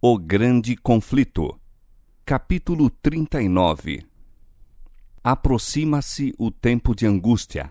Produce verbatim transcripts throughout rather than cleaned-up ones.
O grande conflito. Capítulo trinta e nove. Aproxima-se o tempo de angústia.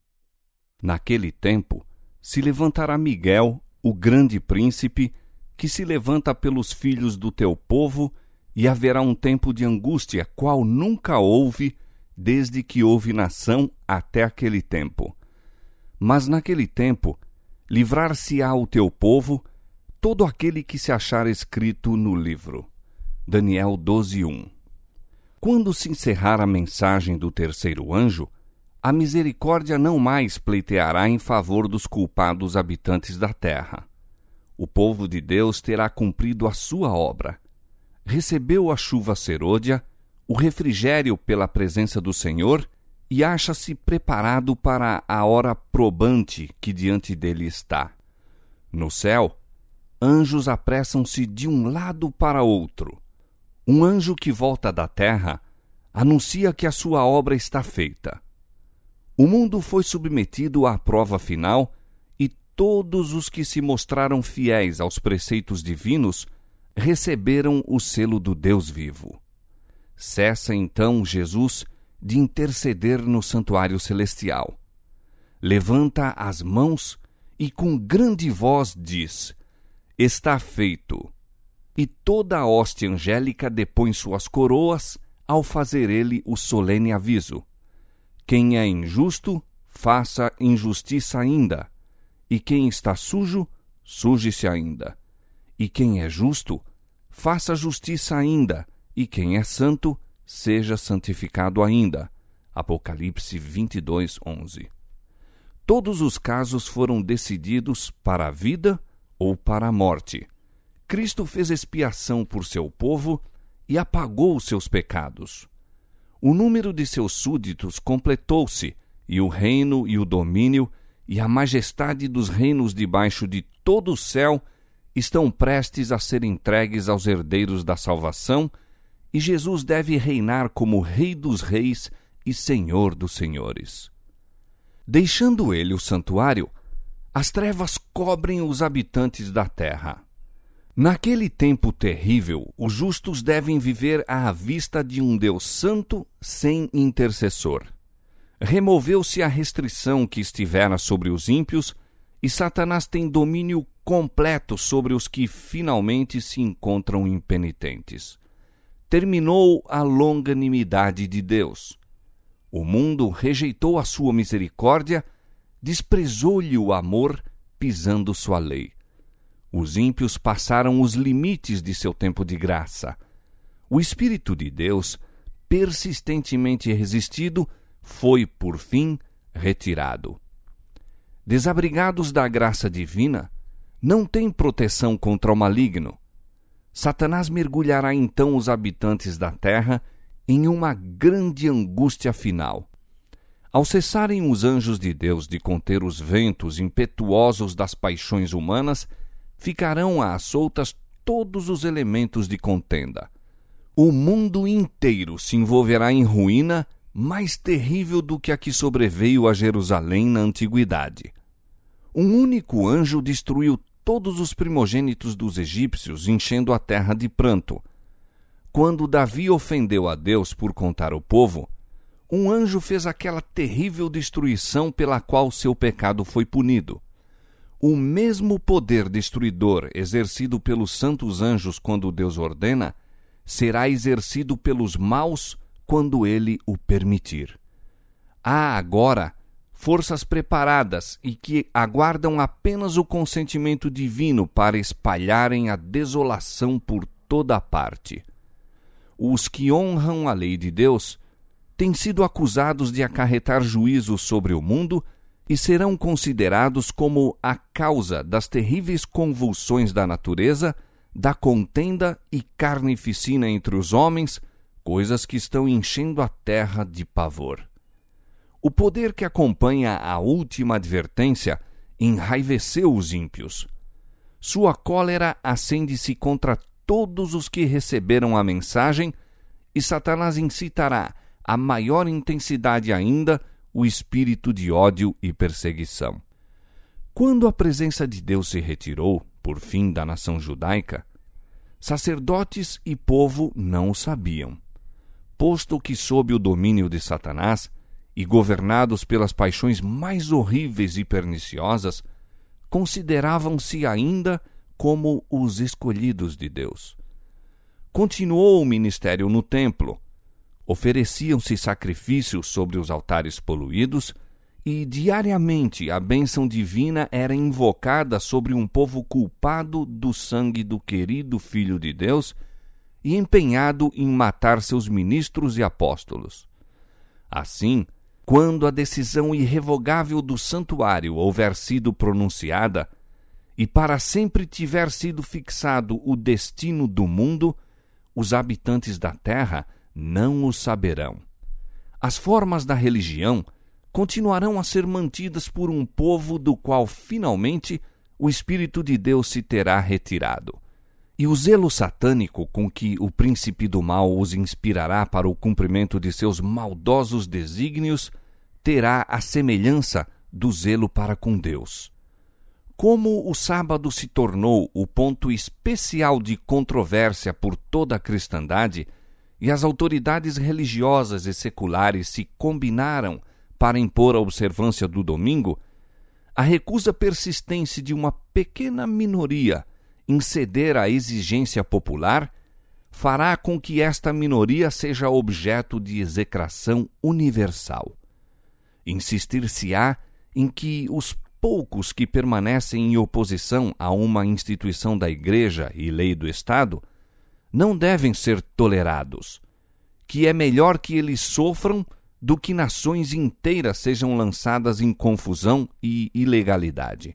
Naquele tempo, se levantará Miguel, o grande príncipe, que se levanta pelos filhos do teu povo, e haverá um tempo de angústia, qual nunca houve, desde que houve nação até aquele tempo. Mas naquele tempo, livrar-se-á o teu povo, todo aquele que se achar escrito no livro. Daniel doze, um. Quando se encerrar a mensagem do terceiro anjo, a misericórdia não mais pleiteará em favor dos culpados habitantes da terra. O povo de Deus terá cumprido a sua obra. Recebeu a chuva serôdia, o refrigério pela presença do Senhor, e acha-se preparado para a hora probante que diante dele está. No céu, anjos apressam-se de um lado para outro. Um anjo que volta da terra anuncia que a sua obra está feita. O mundo foi submetido à prova final e todos os que se mostraram fiéis aos preceitos divinos receberam o selo do Deus vivo. Cessa então Jesus de interceder no santuário celestial. Levanta as mãos e com grande voz diz: está feito. E toda a hoste angélica depõe suas coroas ao fazer ele o solene aviso: quem é injusto, faça injustiça ainda, e quem está sujo, suje-se ainda, e quem é justo, faça justiça ainda, e quem é santo, seja santificado ainda. Apocalipse vinte e dois, onze. Todos os casos foram decididos para a vida ou para a morte. Cristo fez expiação por seu povo e apagou os seus pecados. O número de seus súditos completou-se, e o reino e o domínio e a majestade dos reinos debaixo de todo o céu estão prestes a ser entregues aos herdeiros da salvação, e Jesus deve reinar como Rei dos Reis e Senhor dos Senhores. Deixando ele o santuário, as trevas cobrem os habitantes da terra. Naquele tempo terrível, os justos devem viver à vista de um Deus santo sem intercessor. Removeu-se a restrição que estivera sobre os ímpios, e Satanás tem domínio completo sobre os que finalmente se encontram impenitentes. Terminou a longanimidade de Deus. O mundo rejeitou a sua misericórdia, desprezou-lhe o amor, pisando sua lei. Os ímpios passaram os limites de seu tempo de graça. O Espírito de Deus, persistentemente resistido, foi, por fim, retirado. Desabrigados da graça divina, não têm proteção contra o maligno. Satanás mergulhará então os habitantes da terra em uma grande angústia final. Ao cessarem os anjos de Deus de conter os ventos impetuosos das paixões humanas, ficarão às soltas todos os elementos de contenda. O mundo inteiro se envolverá em ruína mais terrível do que a que sobreveio a Jerusalém na antiguidade. Um único anjo destruiu todos os primogênitos dos egípcios, enchendo a terra de pranto. Quando Davi ofendeu a Deus por contar o povo, um anjo fez aquela terrível destruição pela qual seu pecado foi punido. O mesmo poder destruidor exercido pelos santos anjos quando Deus ordena, será exercido pelos maus quando ele o permitir. Há agora forças preparadas e que aguardam apenas o consentimento divino para espalharem a desolação por toda a parte. Os que honram a lei de Deus têm sido acusados de acarretar juízo sobre o mundo e serão considerados como a causa das terríveis convulsões da natureza, da contenda e carnificina entre os homens, coisas que estão enchendo a terra de pavor. O poder que acompanha a última advertência enraiveceu os ímpios. Sua cólera acende-se contra todos os que receberam a mensagem, e Satanás incitará a maior intensidade ainda o espírito de ódio e perseguição. Quando a presença de Deus se retirou, por fim, da nação judaica, sacerdotes e povo não o sabiam, posto que sob o domínio de Satanás e governados pelas paixões mais horríveis e perniciosas, consideravam-se ainda como os escolhidos de Deus. Continuou o ministério no templo. Ofereciam-se sacrifícios sobre os altares poluídos e diariamente a bênção divina era invocada sobre um povo culpado do sangue do querido Filho de Deus e empenhado em matar seus ministros e apóstolos. Assim, quando a decisão irrevogável do santuário houver sido pronunciada e para sempre tiver sido fixado o destino do mundo, os habitantes da terra não o saberão. As formas da religião continuarão a ser mantidas por um povo do qual, finalmente, o Espírito de Deus se terá retirado. E o zelo satânico com que o príncipe do mal os inspirará para o cumprimento de seus maldosos desígnios terá a semelhança do zelo para com Deus. Como o sábado se tornou o ponto especial de controvérsia por toda a cristandade, e as autoridades religiosas e seculares se combinaram para impor a observância do domingo, a recusa persistente de uma pequena minoria em ceder à exigência popular fará com que esta minoria seja objeto de execração universal. Insistir-se-á em que os poucos que permanecem em oposição a uma instituição da Igreja e lei do Estado não devem ser tolerados, que é melhor que eles sofram do que nações inteiras sejam lançadas em confusão e ilegalidade.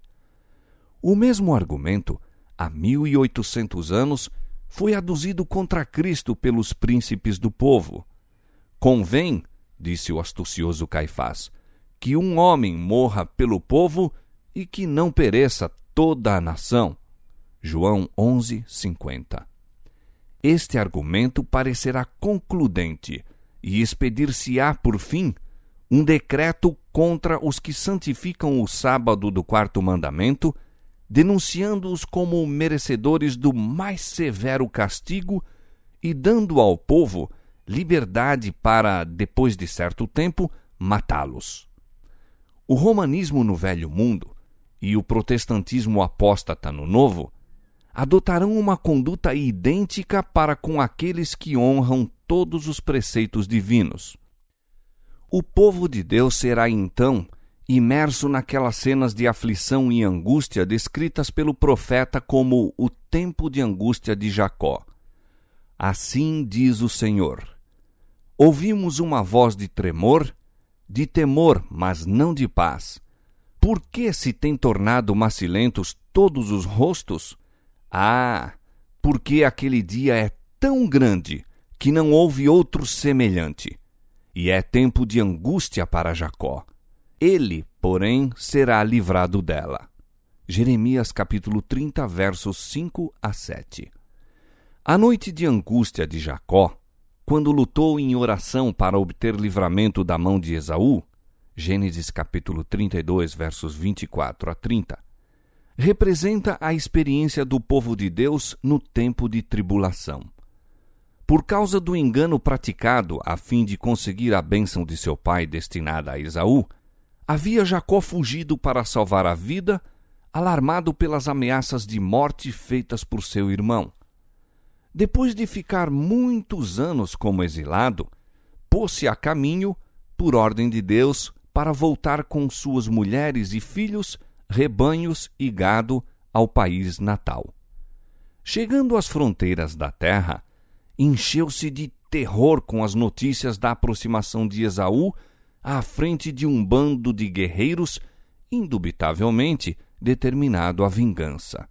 O mesmo argumento, há mil e oitocentos anos, foi aduzido contra Cristo pelos príncipes do povo. Convém, disse o astucioso Caifás, que um homem morra pelo povo e que não pereça toda a nação. João onze, cinquenta. Este argumento parecerá concludente e expedir-se-á, por fim, um decreto contra os que santificam o sábado do quarto mandamento, denunciando-os como merecedores do mais severo castigo e dando ao povo liberdade para, depois de certo tempo, matá-los. O romanismo no Velho Mundo e o protestantismo apóstata no Novo adotarão uma conduta idêntica para com aqueles que honram todos os preceitos divinos. O povo de Deus será, então, imerso naquelas cenas de aflição e angústia descritas pelo profeta como o tempo de angústia de Jacó. Assim diz o Senhor: ouvimos uma voz de tremor, de temor, mas não de paz. Por que se tem tornado macilentos todos os rostos? Ah, porque aquele dia é tão grande que não houve outro semelhante, e é tempo de angústia para Jacó. Ele, porém, será livrado dela. Jeremias capítulo trinta, versos cinco a sete. A noite de angústia de Jacó, quando lutou em oração para obter livramento da mão de Esaú, Gênesis capítulo trinta e dois, versos vinte e quatro a trinta, representa a experiência do povo de Deus no tempo de tribulação. Por causa do engano praticado a fim de conseguir a bênção de seu pai destinada a Esaú, havia Jacó fugido para salvar a vida, alarmado pelas ameaças de morte feitas por seu irmão. Depois de ficar muitos anos como exilado, pôs-se a caminho, por ordem de Deus, para voltar com suas mulheres e filhos, rebanhos e gado ao país natal. Chegando às fronteiras da terra, encheu-se de terror com as notícias da aproximação de Esaú à frente de um bando de guerreiros, indubitavelmente determinado à vingança.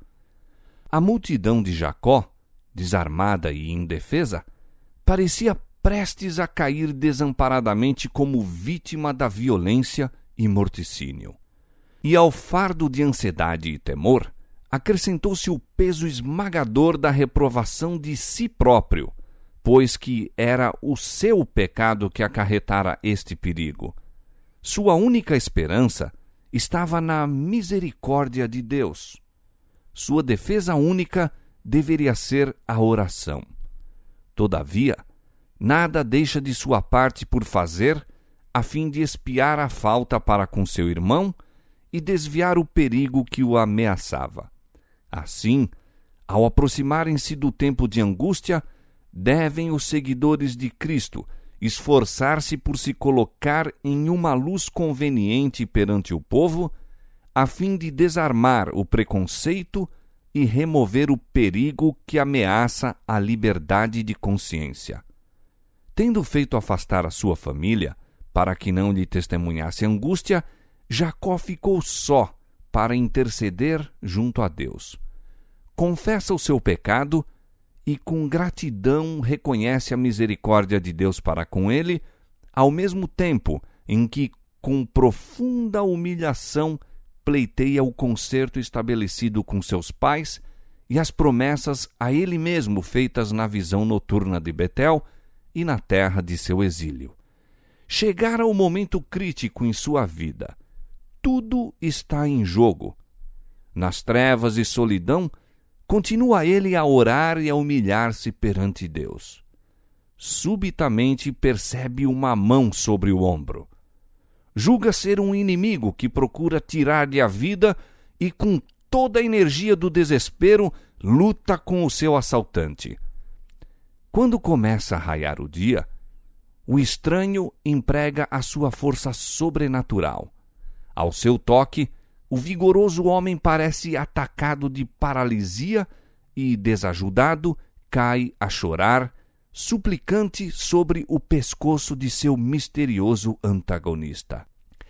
A multidão de Jacó, desarmada e indefesa, parecia prestes a cair desamparadamente como vítima da violência e morticínio. E ao fardo de ansiedade e temor, acrescentou-se o peso esmagador da reprovação de si próprio, pois que era o seu pecado que acarretara este perigo. Sua única esperança estava na misericórdia de Deus. Sua defesa única deveria ser a oração. Todavia, nada deixa de sua parte por fazer, a fim de expiar a falta para com seu irmão e desviar o perigo que o ameaçava. Assim, ao aproximarem-se do tempo de angústia, devem os seguidores de Cristo esforçar-se por se colocar em uma luz conveniente perante o povo, a fim de desarmar o preconceito e remover o perigo que ameaça a liberdade de consciência. Tendo feito afastar a sua família, para que não lhe testemunhasse angústia, Jacó ficou só para interceder junto a Deus. Confessa o seu pecado e com gratidão reconhece a misericórdia de Deus para com ele, ao mesmo tempo em que, com profunda humilhação, pleiteia o concerto estabelecido com seus pais e as promessas a ele mesmo feitas na visão noturna de Betel e na terra de seu exílio. Chegara o momento crítico em sua vida. Tudo está em jogo. Nas trevas e solidão, continua ele a orar e a humilhar-se perante Deus. Subitamente percebe uma mão sobre o ombro. Julga ser um inimigo que procura tirar-lhe a vida e, com toda a energia do desespero, luta com o seu assaltante. Quando começa a raiar o dia, o estranho emprega a sua força sobrenatural. Ao seu toque, o vigoroso homem parece atacado de paralisia e, desajudado, cai a chorar, suplicante sobre o pescoço de seu misterioso antagonista.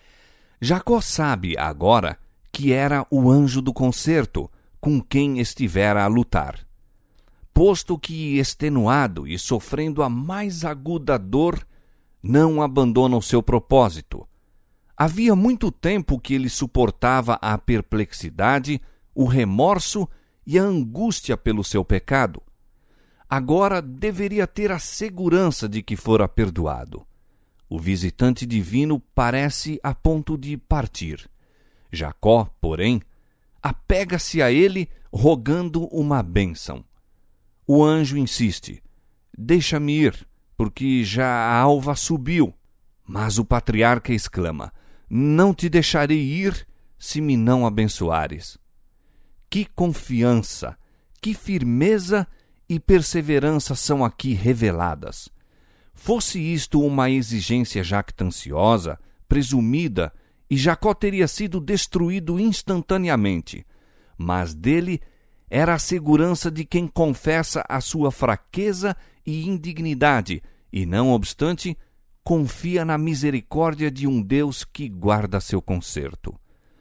Jacó sabe agora que era o anjo do concerto com quem estivera a lutar. Posto que, extenuado e sofrendo a mais aguda dor, não abandona o seu propósito. Havia muito tempo que ele suportava a perplexidade, o remorso e a angústia pelo seu pecado. Agora deveria ter a segurança de que fora perdoado. O visitante divino parece a ponto de partir. Jacó, porém, apega-se a ele, rogando uma bênção. O anjo insiste: deixa-me ir, porque já a alva subiu. Mas o patriarca exclama: não te deixarei ir se me não abençoares. Que confiança, que firmeza e perseverança são aqui reveladas. Fosse isto uma exigência jactanciosa, presumida, e Jacó teria sido destruído instantaneamente. Mas dele era a segurança de quem confessa a sua fraqueza e indignidade, e, não obstante, confia na misericórdia de um Deus que guarda seu concerto.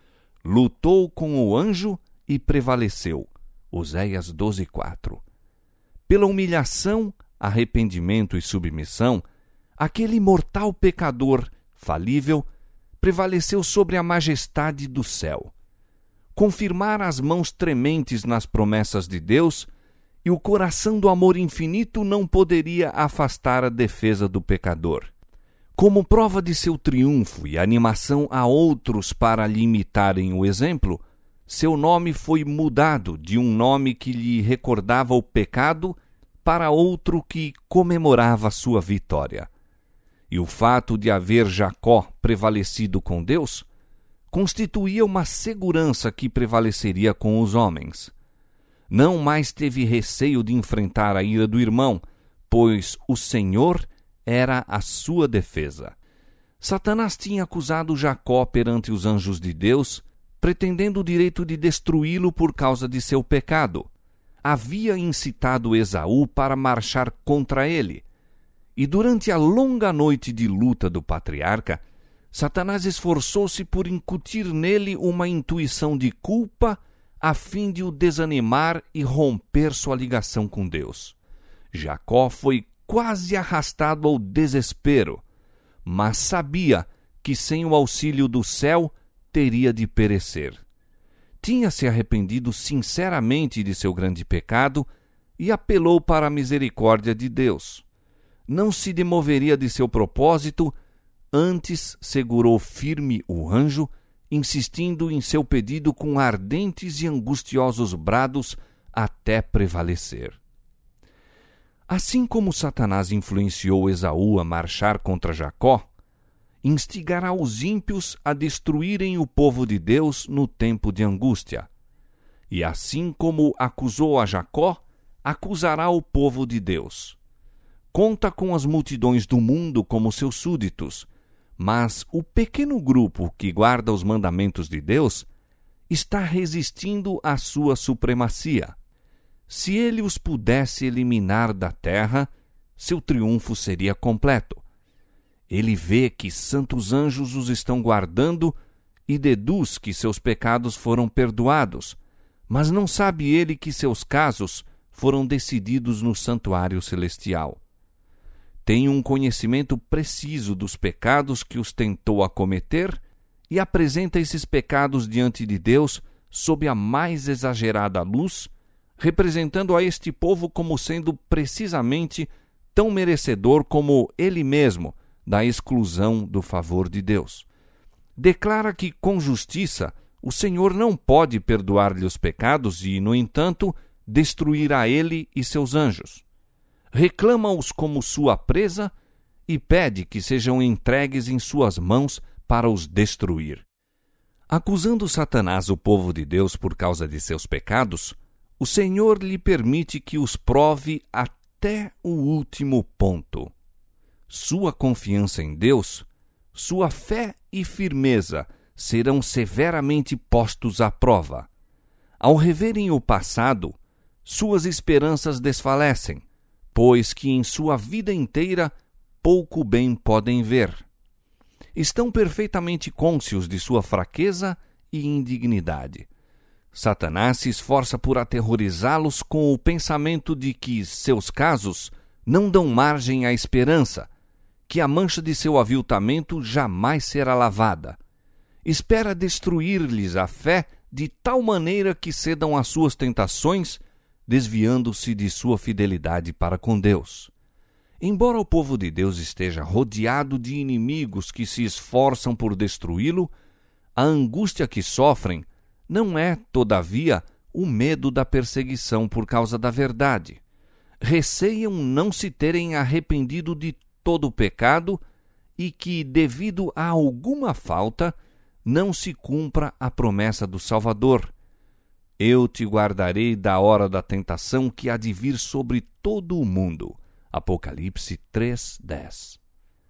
Lutou com o anjo e prevaleceu. Oséias doze, quatro. Pela humilhação, arrependimento e submissão, aquele mortal pecador, falível, prevaleceu sobre a majestade do céu. Confirmara as mãos trementes nas promessas de Deus, e o coração do amor infinito não poderia afastar a defesa do pecador. Como prova de seu triunfo e animação a outros para lhe imitarem o exemplo, seu nome foi mudado de um nome que lhe recordava o pecado para outro que comemorava sua vitória. E o fato de haver Jacó prevalecido com Deus constituía uma segurança que prevaleceria com os homens. Não mais teve receio de enfrentar a ira do irmão, pois o Senhor era a sua defesa. Satanás tinha acusado Jacó perante os anjos de Deus, pretendendo o direito de destruí-lo por causa de seu pecado. Havia incitado Esaú para marchar contra ele. E durante a longa noite de luta do patriarca, Satanás esforçou-se por incutir nele uma intuição de culpa a fim de o desanimar e romper sua ligação com Deus. Jacó foi quase arrastado ao desespero, mas sabia que sem o auxílio do céu teria de perecer. Tinha se arrependido sinceramente de seu grande pecado e apelou para a misericórdia de Deus. Não se demoveria de seu propósito, antes segurou firme o anjo, insistindo em seu pedido com ardentes e angustiosos brados, até prevalecer. Assim como Satanás influenciou Esaú a marchar contra Jacó, instigará os ímpios a destruírem o povo de Deus no tempo de angústia. E assim como acusou a Jacó, acusará o povo de Deus. Conta com as multidões do mundo como seus súditos, mas o pequeno grupo que guarda os mandamentos de Deus está resistindo à sua supremacia. Se ele os pudesse eliminar da terra, seu triunfo seria completo. Ele vê que santos anjos os estão guardando e deduz que seus pecados foram perdoados, mas não sabe ele que seus casos foram decididos no santuário celestial. Tem um conhecimento preciso dos pecados que os tentou a cometer e apresenta esses pecados diante de Deus sob a mais exagerada luz, representando a este povo como sendo precisamente tão merecedor como ele mesmo da exclusão do favor de Deus. Declara que, com justiça, o Senhor não pode perdoar-lhe os pecados e, no entanto, destruirá ele e seus anjos. Reclama-os como sua presa e pede que sejam entregues em suas mãos para os destruir. Acusando Satanás o povo de Deus por causa de seus pecados, o Senhor lhe permite que os prove até o último ponto. Sua confiança em Deus, sua fé e firmeza serão severamente postos à prova. Ao reverem o passado, suas esperanças desfalecem, pois que em sua vida inteira pouco bem podem ver. Estão perfeitamente cônscios de sua fraqueza e indignidade. Satanás se esforça por aterrorizá-los com o pensamento de que seus casos não dão margem à esperança, que a mancha de seu aviltamento jamais será lavada. Espera destruir-lhes a fé de tal maneira que cedam às suas tentações, desviando-se de sua fidelidade para com Deus. Embora o povo de Deus esteja rodeado de inimigos que se esforçam por destruí-lo, a angústia que sofrem não é, todavia, o medo da perseguição por causa da verdade. Receiam não se terem arrependido de todo o pecado e que, devido a alguma falta, não se cumpra a promessa do Salvador. Eu te guardarei da hora da tentação que há de vir sobre todo o mundo. Apocalipse três, dez.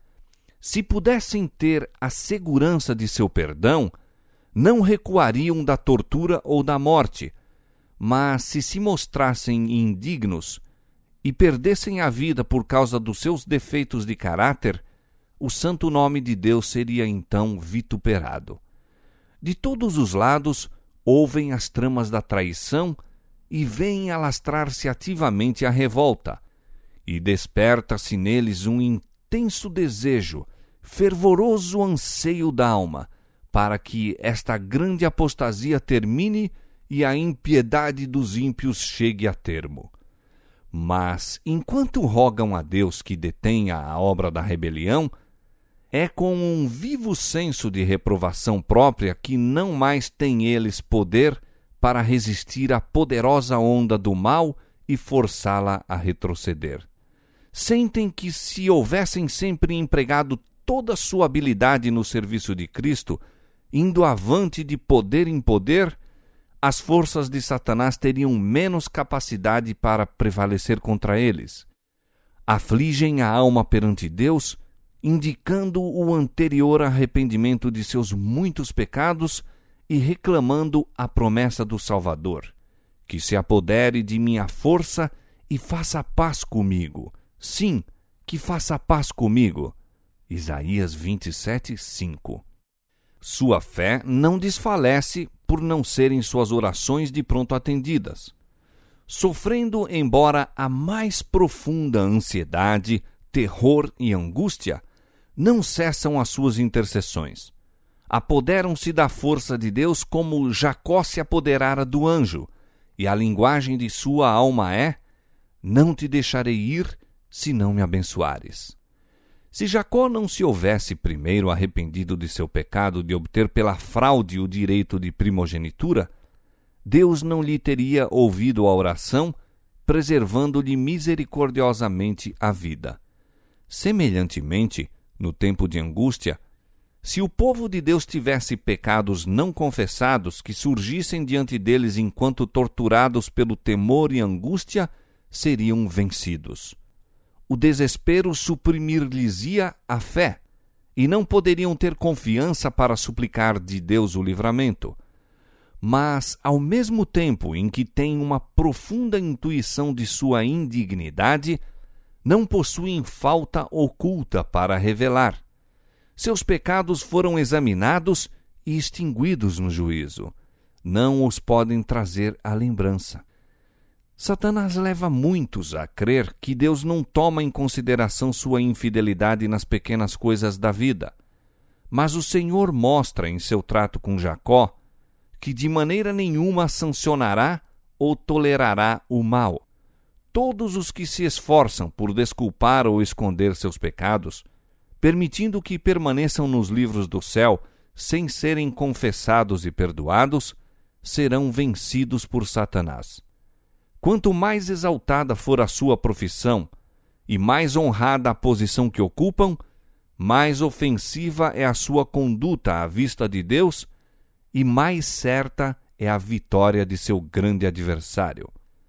Se pudessem ter a segurança de seu perdão, não recuariam da tortura ou da morte, mas se se mostrassem indignos e perdessem a vida por causa dos seus defeitos de caráter, o santo nome de Deus seria então vituperado. De todos os lados ouvem as tramas da traição e veem alastrar-se ativamente a revolta, e desperta-se neles um intenso desejo, fervoroso anseio da alma, para que esta grande apostasia termine e a impiedade dos ímpios chegue a termo. Mas, enquanto rogam a Deus que detenha a obra da rebelião, é com um vivo senso de reprovação própria que não mais têm eles poder para resistir à poderosa onda do mal e forçá-la a retroceder. Sentem que, se houvessem sempre empregado toda a sua habilidade no serviço de Cristo, indo avante de poder em poder, as forças de Satanás teriam menos capacidade para prevalecer contra eles. Afligem a alma perante Deus, indicando o anterior arrependimento de seus muitos pecados e reclamando a promessa do Salvador, que se apodere de minha força e faça paz comigo. Sim, que faça paz comigo. Isaías vinte e sete, cinco. Sua fé não desfalece por não serem suas orações de pronto atendidas. Sofrendo, embora a mais profunda ansiedade, terror e angústia, não cessam as suas intercessões. Apoderam-se da força de Deus como Jacó se apoderara do anjo, e a linguagem de sua alma é: não te deixarei ir, se não me abençoares. Se Jacó não se houvesse primeiro arrependido de seu pecado de obter pela fraude o direito de primogenitura, Deus não lhe teria ouvido a oração, preservando-lhe misericordiosamente a vida. Semelhantemente, no tempo de angústia, se o povo de Deus tivesse pecados não confessados que surgissem diante deles enquanto torturados pelo temor e angústia, seriam vencidos. O desespero suprimir-lhes-ia a fé, e não poderiam ter confiança para suplicar de Deus o livramento. Mas, ao mesmo tempo em que têm uma profunda intuição de sua indignidade, não possuem falta oculta para revelar. Seus pecados foram examinados e extinguidos no juízo. Não os podem trazer à lembrança. Satanás leva muitos a crer que Deus não toma em consideração sua infidelidade nas pequenas coisas da vida. Mas o Senhor mostra em seu trato com Jacó que de maneira nenhuma sancionará ou tolerará o mal. Todos os que se esforçam por desculpar ou esconder seus pecados, permitindo que permaneçam nos livros do céu sem serem confessados e perdoados, serão vencidos por Satanás. Quanto mais exaltada for a sua profissão e mais honrada a posição que ocupam, mais ofensiva é a sua conduta à vista de Deus e mais certa é a vitória de seu grande adversário.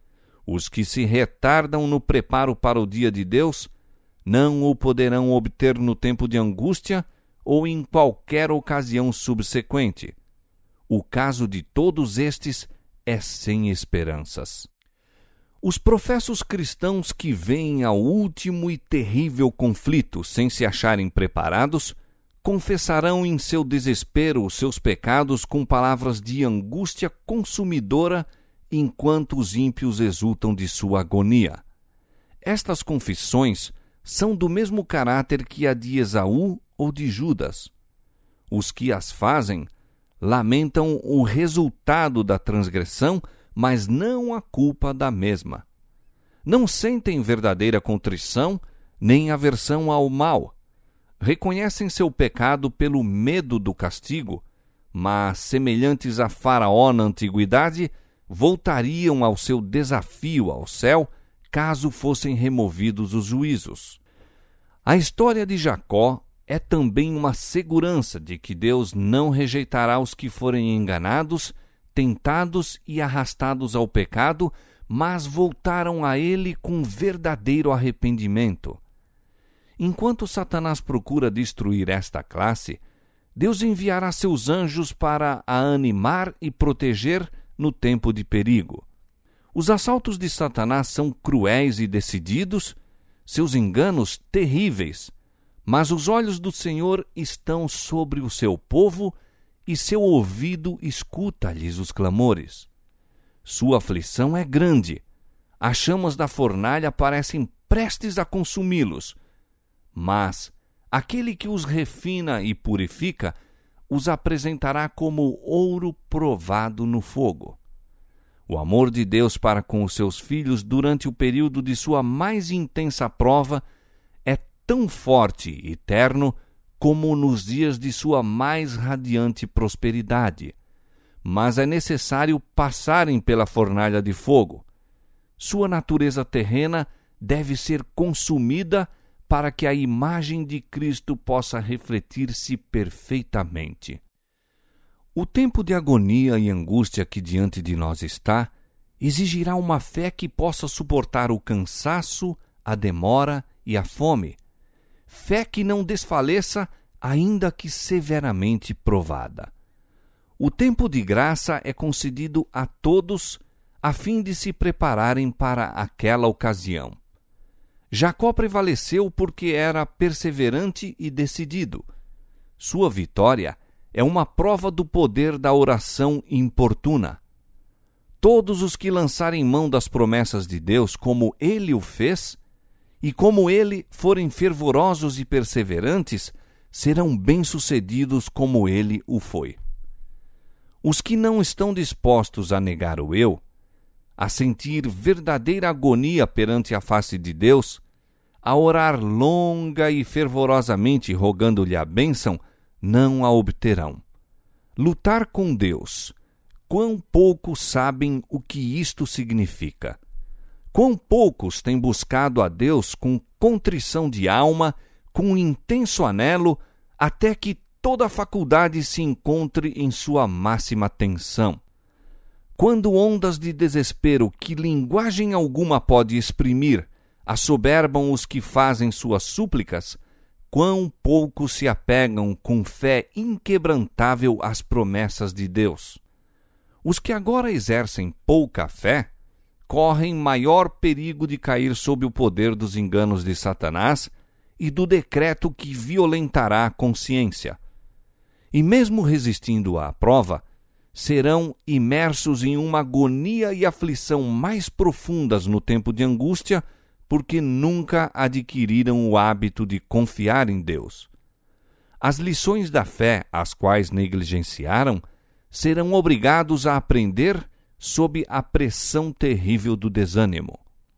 Os que se retardam no preparo para o dia de Deus não o poderão obter no tempo de angústia ou em qualquer ocasião subsequente. O caso de todos estes é sem esperanças. Os professos cristãos que veem ao último e terrível conflito sem se acharem preparados, confessarão em seu desespero os seus pecados com palavras de angústia consumidora enquanto os ímpios exultam de sua agonia. Estas confissões são do mesmo caráter que a de Esaú ou de Judas. Os que as fazem lamentam o resultado da transgressão, mas não a culpa da mesma. Não sentem verdadeira contrição, nem aversão ao mal. Reconhecem seu pecado pelo medo do castigo, mas, semelhantes a Faraó na antiguidade, voltariam ao seu desafio ao céu caso fossem removidos os juízos. A história de Jacó é também uma segurança de que Deus não rejeitará os que forem enganados, tentados e arrastados ao pecado, mas voltaram a ele com verdadeiro arrependimento. Enquanto Satanás procura destruir esta classe, Deus enviará seus anjos para a animar e proteger no tempo de perigo. Os assaltos de Satanás são cruéis e decididos, seus enganos terríveis, mas os olhos do Senhor estão sobre o seu povo e seu ouvido escuta-lhes os clamores. Sua aflição é grande, as chamas da fornalha parecem prestes a consumi-los, mas aquele que os refina e purifica os apresentará como ouro provado no fogo. O amor de Deus para com os seus filhos durante o período de sua mais intensa prova é tão forte e terno como nos dias de sua mais radiante prosperidade. Mas é necessário passarem pela fornalha de fogo. Sua natureza terrena deve ser consumida para que a imagem de Cristo possa refletir-se perfeitamente. O tempo de agonia e angústia que diante de nós está exigirá uma fé que possa suportar o cansaço, a demora e a fome. Fé que não desfaleça, ainda que severamente provada. O tempo de graça é concedido a todos a fim de se prepararem para aquela ocasião. Jacó prevaleceu porque era perseverante e decidido. Sua vitória é uma prova do poder da oração importuna. Todos os que lançarem mão das promessas de Deus como ele o fez, e como ele forem fervorosos e perseverantes, serão bem-sucedidos como ele o foi. Os que não estão dispostos a negar o eu, a sentir verdadeira agonia perante a face de Deus, a orar longa e fervorosamente rogando-lhe a bênção, não a obterão. Lutar com Deus, quão poucos sabem o que isto significa. Quão poucos têm buscado a Deus com contrição de alma, com um intenso anelo, até que toda a faculdade se encontre em sua máxima tensão. Quando ondas de desespero que linguagem alguma pode exprimir assoberbam os que fazem suas súplicas, quão pouco se apegam com fé inquebrantável às promessas de Deus. Os que agora exercem pouca fé correm maior perigo de cair sob o poder dos enganos de Satanás e do decreto que violentará a consciência. E mesmo resistindo à prova, serão imersos em uma agonia e aflição mais profundas no tempo de angústia, porque nunca adquiriram o hábito de confiar em Deus. As lições da fé, as quais negligenciaram, serão obrigados a aprender sob a pressão terrível do desânimo.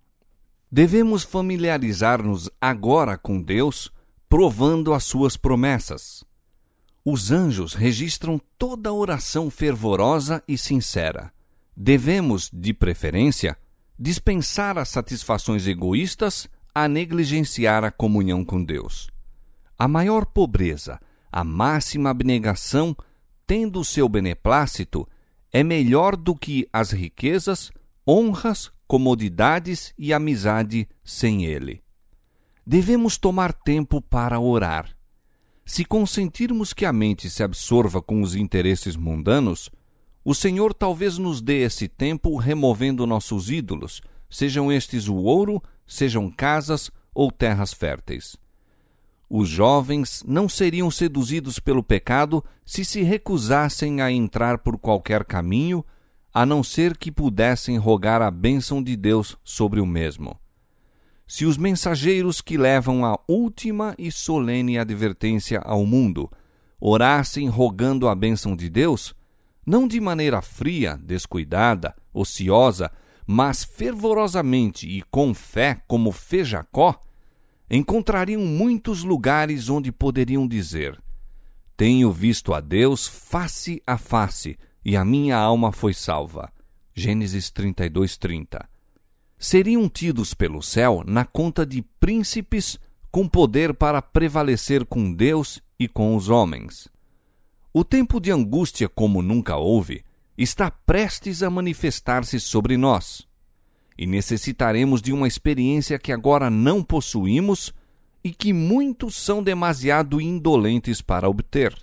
Devemos familiarizar-nos agora com Deus, provando as suas promessas. Os anjos registram toda oração fervorosa e sincera. Devemos, de preferência, dispensar as satisfações egoístas a negligenciar a comunhão com Deus. A maior pobreza, a máxima abnegação, tendo o seu beneplácito, é melhor do que as riquezas, honras, comodidades e amizade sem ele. Devemos tomar tempo para orar. Se consentirmos que a mente se absorva com os interesses mundanos, o Senhor talvez nos dê esse tempo removendo nossos ídolos, sejam estes o ouro, sejam casas ou terras férteis. Os jovens não seriam seduzidos pelo pecado se se recusassem a entrar por qualquer caminho, a não ser que pudessem rogar a bênção de Deus sobre o mesmo. Se os mensageiros que levam a última e solene advertência ao mundo orassem rogando a bênção de Deus, não de maneira fria, descuidada, ociosa, mas fervorosamente e com fé como fez Jacó, encontrariam muitos lugares onde poderiam dizer: tenho visto a Deus face a face, e a minha alma foi salva. Gênesis trinta e dois, trinta. Seriam tidos pelo céu na conta de príncipes com poder para prevalecer com Deus e com os homens. O tempo de angústia como nunca houve está prestes a manifestar-se sobre nós, e necessitaremos de uma experiência que agora não possuímos e que muitos são demasiado indolentes para obter.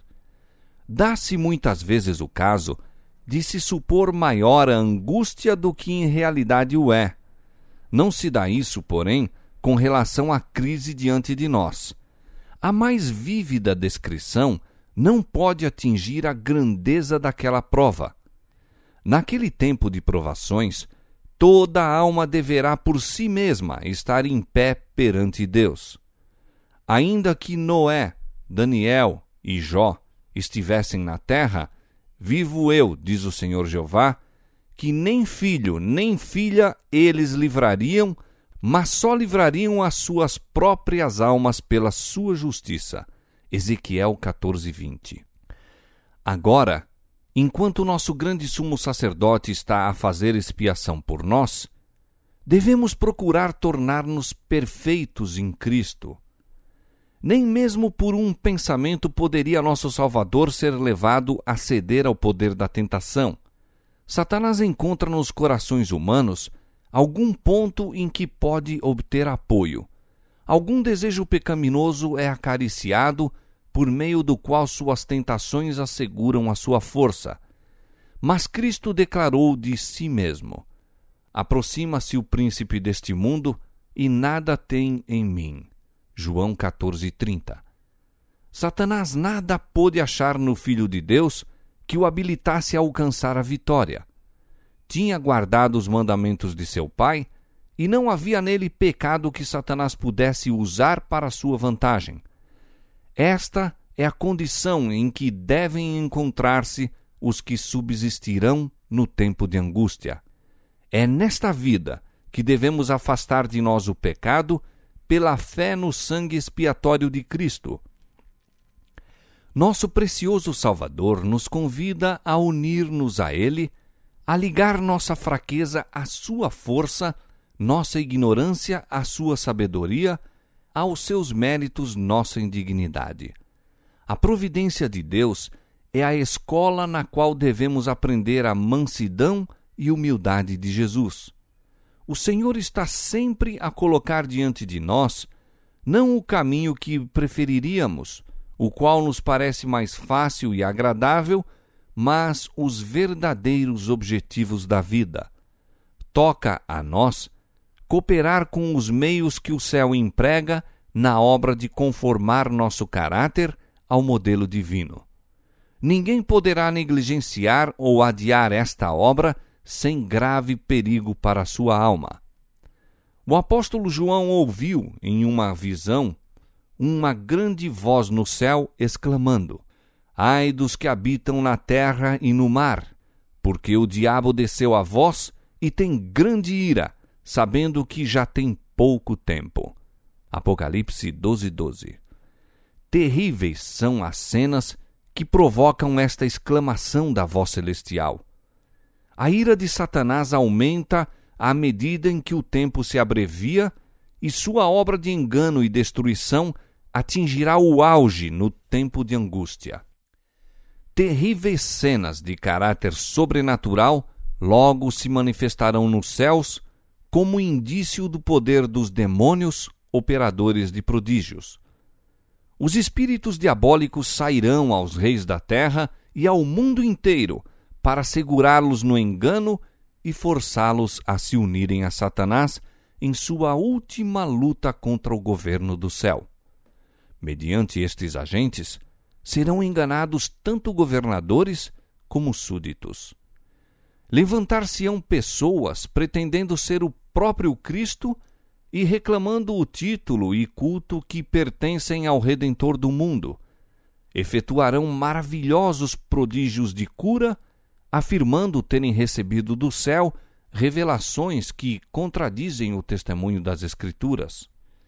Dá-se muitas vezes o caso de se supor maior a angústia do que em realidade o é. Não se dá isso, porém, com relação à crise diante de nós. A mais vívida descrição não pode atingir a grandeza daquela prova. Naquele tempo de provações, toda a alma deverá por si mesma estar em pé perante Deus. Ainda que Noé, Daniel e Jó estivessem na terra, vivo eu, diz o Senhor Jeová, que nem filho nem filha eles livrariam, mas só livrariam as suas próprias almas pela sua justiça. Ezequiel quatorze, vinte. Agora, enquanto o nosso grande sumo sacerdote está a fazer expiação por nós, devemos procurar tornar-nos perfeitos em Cristo. Nem mesmo por um pensamento poderia nosso Salvador ser levado a ceder ao poder da tentação. Satanás encontra nos corações humanos algum ponto em que pode obter apoio. Algum desejo pecaminoso é acariciado, por meio do qual suas tentações asseguram a sua força. Mas Cristo declarou de si mesmo: aproxima-se o príncipe deste mundo e nada tem em mim. João quatorze, trinta. Satanás nada pôde achar no Filho de Deus que o habilitasse a alcançar a vitória. Tinha guardado os mandamentos de seu pai, e não havia nele pecado que Satanás pudesse usar para sua vantagem. Esta é a condição em que devem encontrar-se os que subsistirão no tempo de angústia. É nesta vida que devemos afastar de nós o pecado pela fé no sangue expiatório de Cristo. Nosso precioso Salvador nos convida a unir-nos a Ele a ligar nossa fraqueza à sua força, nossa ignorância à sua sabedoria, aos seus méritos nossa indignidade. A providência de Deus é a escola na qual devemos aprender a mansidão e humildade de Jesus. O Senhor está sempre a colocar diante de nós não o caminho que preferiríamos, o qual nos parece mais fácil e agradável, mas os verdadeiros objetivos da vida. Toca a nós cooperar com os meios que o céu emprega na obra de conformar nosso caráter ao modelo divino. Ninguém poderá negligenciar ou adiar esta obra sem grave perigo para a sua alma. O apóstolo João ouviu, em uma visão, uma grande voz no céu exclamando: Ai dos que habitam na terra e no mar, porque o diabo desceu a vós e tem grande ira, sabendo que já tem pouco tempo. Apocalipse doze, doze. Terríveis são as cenas que provocam esta exclamação da voz celestial. A ira de Satanás aumenta à medida em que o tempo se abrevia e sua obra de engano e destruição atingirá o auge no tempo de angústia. Terríveis cenas de caráter sobrenatural logo se manifestarão nos céus como indício do poder dos demônios operadores de prodígios. Os espíritos diabólicos sairão aos reis da terra e ao mundo inteiro para segurá-los no engano e forçá-los a se unirem a Satanás em sua última luta contra o governo do céu. Mediante estes agentes, serão enganados tanto governadores como súditos. Levantar-se-ão pessoas pretendendo ser o próprio Cristo e reclamando o título e culto que pertencem ao Redentor do mundo. Efetuarão maravilhosos prodígios de cura, afirmando terem recebido do céu revelações que contradizem o testemunho das Escrituras.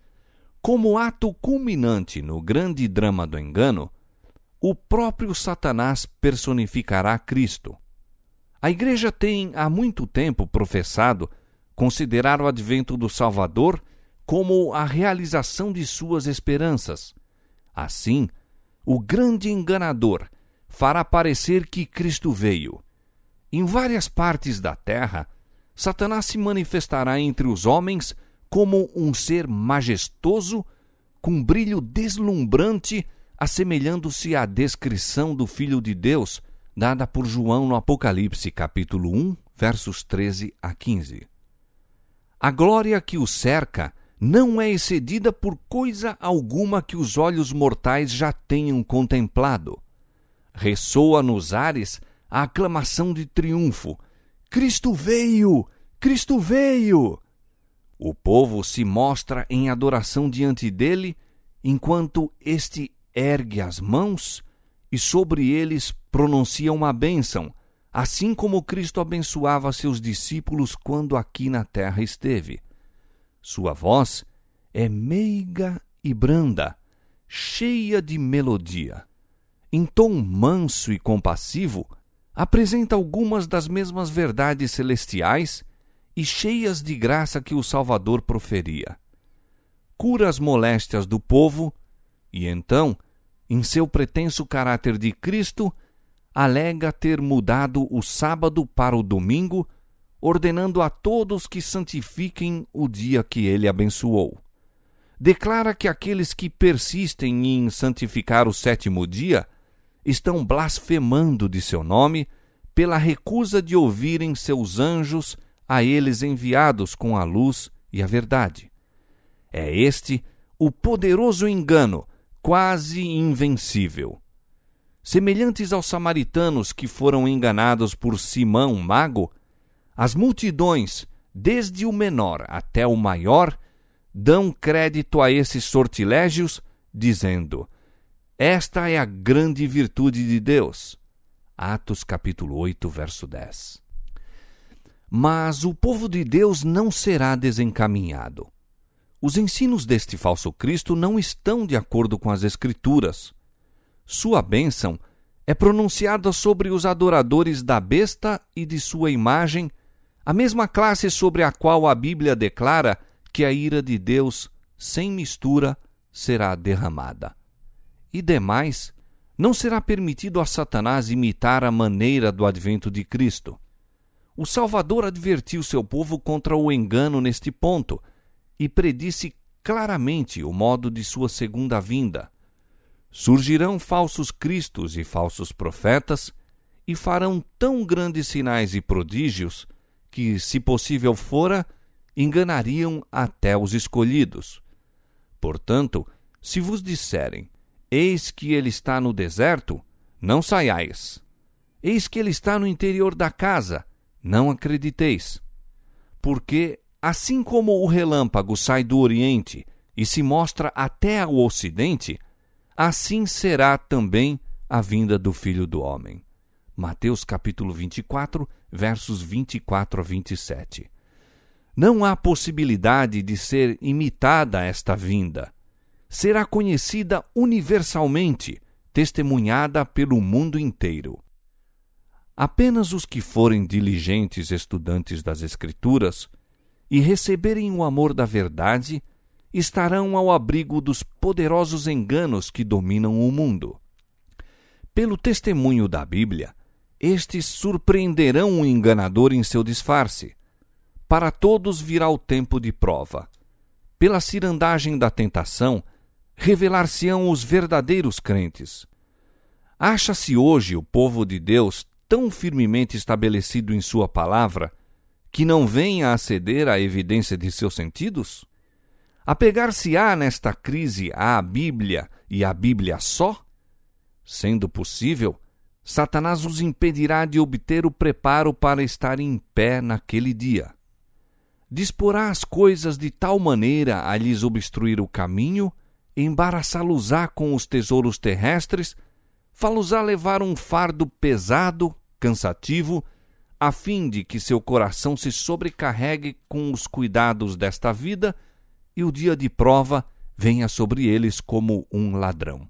Como ato culminante no grande drama do engano, o próprio Satanás personificará Cristo. A Igreja tem há muito tempo professado considerar o advento do Salvador como a realização de suas esperanças. Assim, o grande enganador fará parecer que Cristo veio. Em várias partes da terra, Satanás se manifestará entre os homens como um ser majestoso, com brilho deslumbrante, assemelhando-se à descrição do Filho de Deus, dada por João no Apocalipse, capítulo um, versos treze a quinze. A glória que o cerca não é excedida por coisa alguma que os olhos mortais já tenham contemplado. Ressoa nos ares a aclamação de triunfo: Cristo veio! Cristo veio! O povo se mostra em adoração diante dele, enquanto este ergue as mãos e sobre eles pronuncia uma bênção, assim como Cristo abençoava seus discípulos quando aqui na terra esteve. Sua voz é meiga e branda, cheia de melodia. Em tom manso e compassivo, apresenta algumas das mesmas verdades celestiais e cheias de graça que o Salvador proferia. Cura as moléstias do povo e então, em seu pretenso caráter de Cristo, alega ter mudado o sábado para o domingo, ordenando a todos que santifiquem o dia que ele abençoou. Declara que aqueles que persistem em santificar o sétimo dia estão blasfemando de seu nome pela recusa de ouvirem seus anjos a eles enviados com a luz e a verdade. É este o poderoso engano, quase invencível. Semelhantes aos samaritanos que foram enganados por Simão Mago, as multidões, desde o menor até o maior, dão crédito a esses sortilégios, dizendo: esta é a grande virtude de Deus. Atos capítulo oito, verso dez. Mas o povo de Deus não será desencaminhado. Os ensinos deste falso Cristo não estão de acordo com as Escrituras. Sua bênção é pronunciada sobre os adoradores da besta e de sua imagem, a mesma classe sobre a qual a Bíblia declara que a ira de Deus, sem mistura, será derramada. E demais, não será permitido a Satanás imitar a maneira do advento de Cristo. O Salvador advertiu seu povo contra o engano neste ponto e predisse claramente o modo de sua segunda vinda. Surgirão falsos cristos e falsos profetas e farão tão grandes sinais e prodígios que, se possível fora, enganariam até os escolhidos. Portanto, se vos disserem, eis que ele está no deserto, não saiais. Eis que ele está no interior da casa, não acrediteis. Porque, assim como o relâmpago sai do oriente e se mostra até ao ocidente, assim será também a vinda do Filho do Homem. Mateus capítulo vinte e quatro, versos vinte e quatro a vinte e sete. Não há possibilidade de ser imitada esta vinda. Será conhecida universalmente, testemunhada pelo mundo inteiro. Apenas os que forem diligentes estudantes das Escrituras e receberem o amor da verdade estarão ao abrigo dos poderosos enganos que dominam o mundo. Pelo testemunho da Bíblia, estes surpreenderão o enganador em seu disfarce. Para todos virá o tempo de prova. Pela cirandagem da tentação, revelar-se-ão os verdadeiros crentes. Acha-se hoje o povo de Deus tão firmemente estabelecido em sua palavra que não venha a ceder à evidência de seus sentidos? Apegar-se-á nesta crise à Bíblia e à Bíblia só? Sendo possível, Satanás os impedirá de obter o preparo para estar em pé naquele dia. Disporá as coisas de tal maneira a lhes obstruir o caminho, embaraçá-los-á com os tesouros terrestres, fá-los-á levar um fardo pesado, cansativo, a fim de que seu coração se sobrecarregue com os cuidados desta vida e o dia de prova venha sobre eles como um ladrão.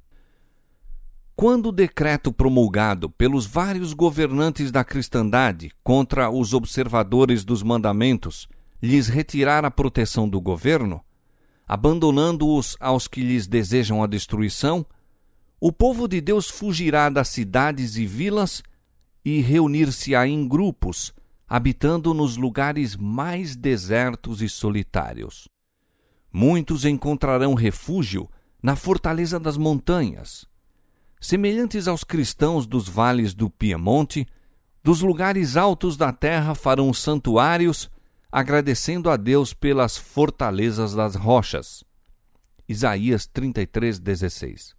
Quando o decreto promulgado pelos vários governantes da cristandade contra os observadores dos mandamentos lhes retirar a proteção do governo, abandonando-os aos que lhes desejam a destruição, o povo de Deus fugirá das cidades e vilas e reunir-se-á em grupos, habitando nos lugares mais desertos e solitários. Muitos encontrarão refúgio na fortaleza das montanhas. Semelhantes aos cristãos dos vales do Piemonte, dos lugares altos da terra farão santuários, agradecendo a Deus pelas fortalezas das rochas. Isaías trinta e três, dezesseis.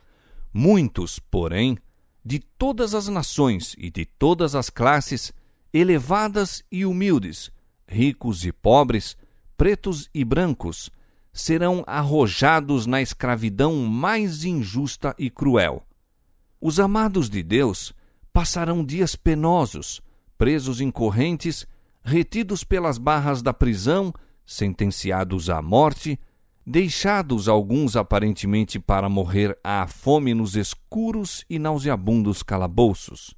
Muitos, porém, de todas as nações e de todas as classes, elevadas e humildes, ricos e pobres, pretos e brancos, serão arrojados na escravidão mais injusta e cruel. Os amados de Deus passarão dias penosos, presos em correntes, retidos pelas barras da prisão, sentenciados à morte, deixados alguns aparentemente para morrer à fome nos escuros e nauseabundos calabouços.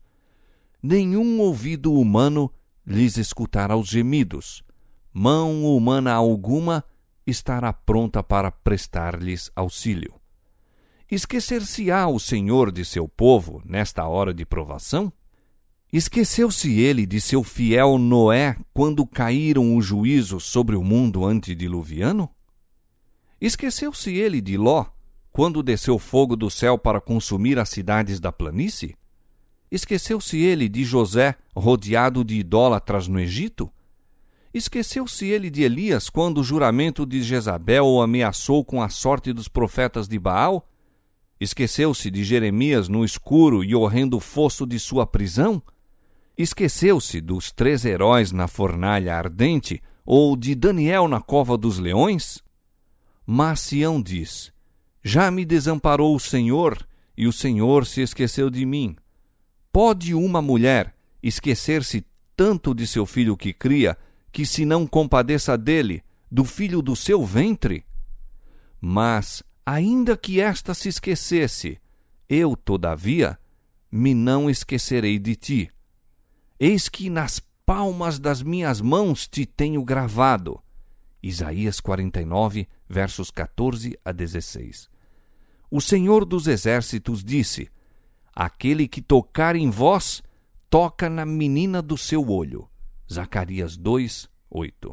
Nenhum ouvido humano lhes escutará os gemidos, mão humana alguma estará pronta para prestar-lhes auxílio. Esquecer-se-á o Senhor de seu povo nesta hora de provação? Esqueceu-se ele de seu fiel Noé quando caíram o juízo sobre o mundo antediluviano? Esqueceu-se ele de Ló quando desceu fogo do céu para consumir as cidades da planície? Esqueceu-se ele de José rodeado de idólatras no Egito? Esqueceu-se ele de Elias quando o juramento de Jezabel o ameaçou com a sorte dos profetas de Baal? Esqueceu-se de Jeremias no escuro e horrendo fosso de sua prisão? Esqueceu-se dos três heróis na fornalha ardente ou de Daniel na cova dos leões? Mas Sião diz: já me desamparou o Senhor, e o Senhor se esqueceu de mim. Pode uma mulher esquecer-se tanto de seu filho que cria, que se não compadeça dele, do filho do seu ventre? Mas, ainda que esta se esquecesse, eu, todavia, me não esquecerei de ti. Eis que nas palmas das minhas mãos te tenho gravado. Isaías quarenta e nove, versos quatorze a dezesseis. O Senhor dos Exércitos disse: aquele que tocar em vós, toca na menina do seu olho. Zacarias dois, oito.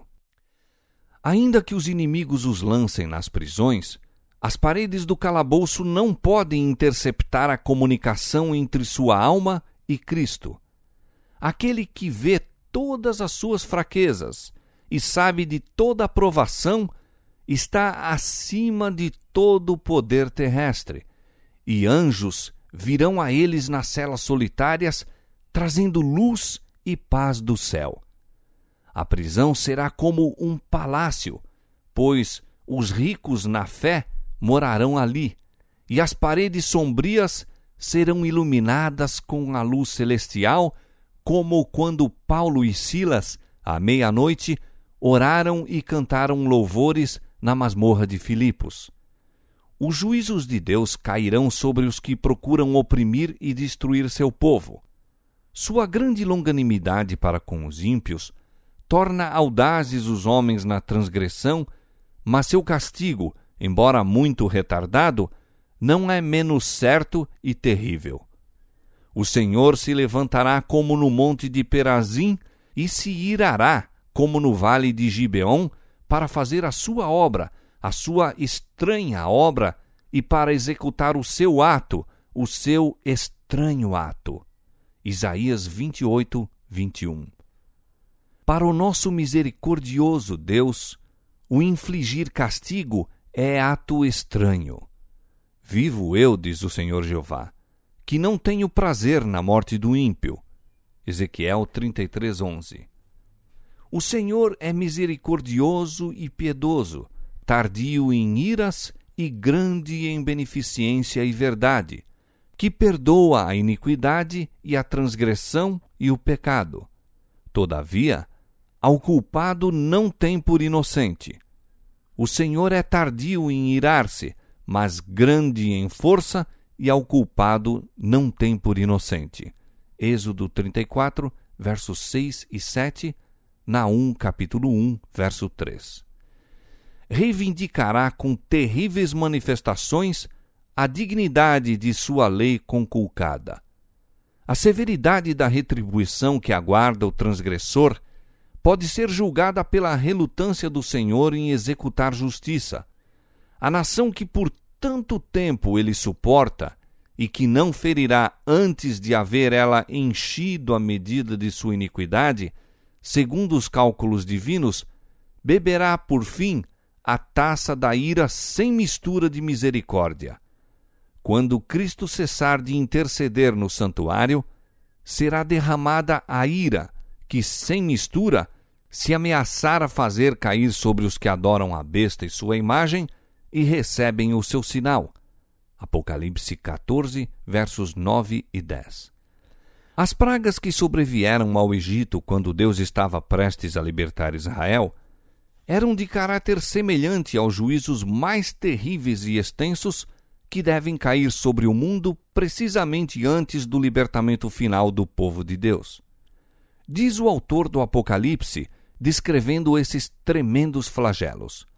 Ainda que os inimigos os lancem nas prisões, as paredes do calabouço não podem interceptar a comunicação entre sua alma e Cristo. Aquele que vê todas as suas fraquezas e sabe de toda a provação está acima de todo o poder terrestre, e anjos virão a eles nas celas solitárias, trazendo luz e paz do céu. A prisão será como um palácio, pois os ricos na fé morarão ali, e as paredes sombrias serão iluminadas com a luz celestial, como quando Paulo e Silas, à meia-noite, oraram e cantaram louvores na masmorra de Filipos. Os juízos de Deus cairão sobre os que procuram oprimir e destruir seu povo. Sua grande longanimidade para com os ímpios torna audazes os homens na transgressão, mas seu castigo, embora muito retardado, não é menos certo e terrível. O Senhor se levantará como no monte de Perazim e se irará como no vale de Gibeon para fazer a sua obra, a sua estranha obra, e para executar o seu ato, o seu estranho ato. Isaías vinte e oito, vinte e um. Para o nosso misericordioso Deus, o infligir castigo é ato estranho. Vivo eu, diz o Senhor Jeová, que não tenho prazer na morte do ímpio. Ezequiel trinta e três, onze. O Senhor é misericordioso e piedoso, tardio em iras e grande em beneficência e verdade, que perdoa a iniquidade e a transgressão e o pecado. Todavia, ao culpado não tem por inocente. O Senhor é tardio em irar-se, mas grande em força, e ao culpado não tem por inocente. Êxodo trinta e quatro, versos seis e sete, Naum, capítulo um, verso três. Reivindicará com terríveis manifestações a dignidade de sua lei conculcada. A severidade da retribuição que aguarda o transgressor pode ser julgada pela relutância do Senhor em executar justiça. A nação que por tanto tempo ele suporta e que não ferirá antes de haver ela enchido a medida de sua iniquidade, segundo os cálculos divinos, beberá por fim a taça da ira sem mistura de misericórdia. Quando Cristo cessar de interceder no santuário, será derramada a ira que, sem mistura, se ameaçar a fazer cair sobre os que adoram a besta e sua imagem e recebem o seu sinal. Apocalipse quatorze, versos nove e dez. As pragas que sobrevieram ao Egito quando Deus estava prestes a libertar Israel eram de caráter semelhante aos juízos mais terríveis e extensos que devem cair sobre o mundo precisamente antes do libertamento final do povo de Deus. Diz o autor do Apocalipse, descrevendo esses tremendos flagelos: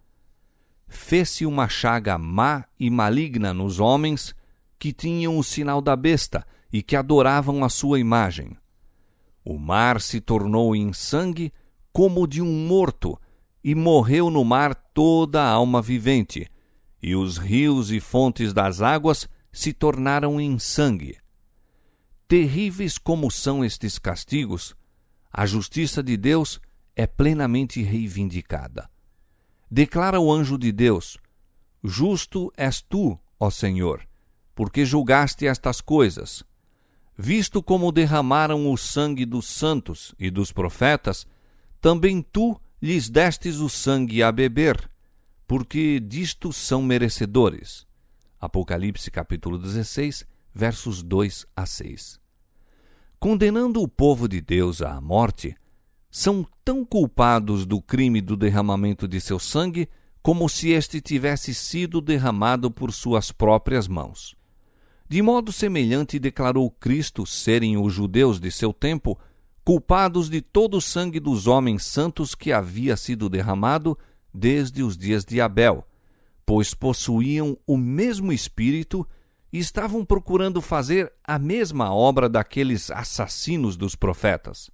fez-se uma chaga má e maligna nos homens que tinham o sinal da besta e que adoravam a sua imagem. O mar se tornou em sangue como de um morto, e morreu no mar toda a alma vivente, e os rios e fontes das águas se tornaram em sangue. Terríveis como são estes castigos, a justiça de Deus é plenamente reivindicada. Declara o anjo de Deus: justo és tu, ó Senhor, porque julgaste estas coisas. Visto como derramaram o sangue dos santos e dos profetas, também tu lhes destes o sangue a beber, porque disto são merecedores. Apocalipse capítulo dezesseis, versos dois a seis. Condenando o povo de Deus à morte, são tão culpados do crime do derramamento de seu sangue como se este tivesse sido derramado por suas próprias mãos. De modo semelhante declarou Cristo serem os judeus de seu tempo culpados de todo o sangue dos homens santos que havia sido derramado desde os dias de Abel, pois possuíam o mesmo espírito e estavam procurando fazer a mesma obra daqueles assassinos dos profetas.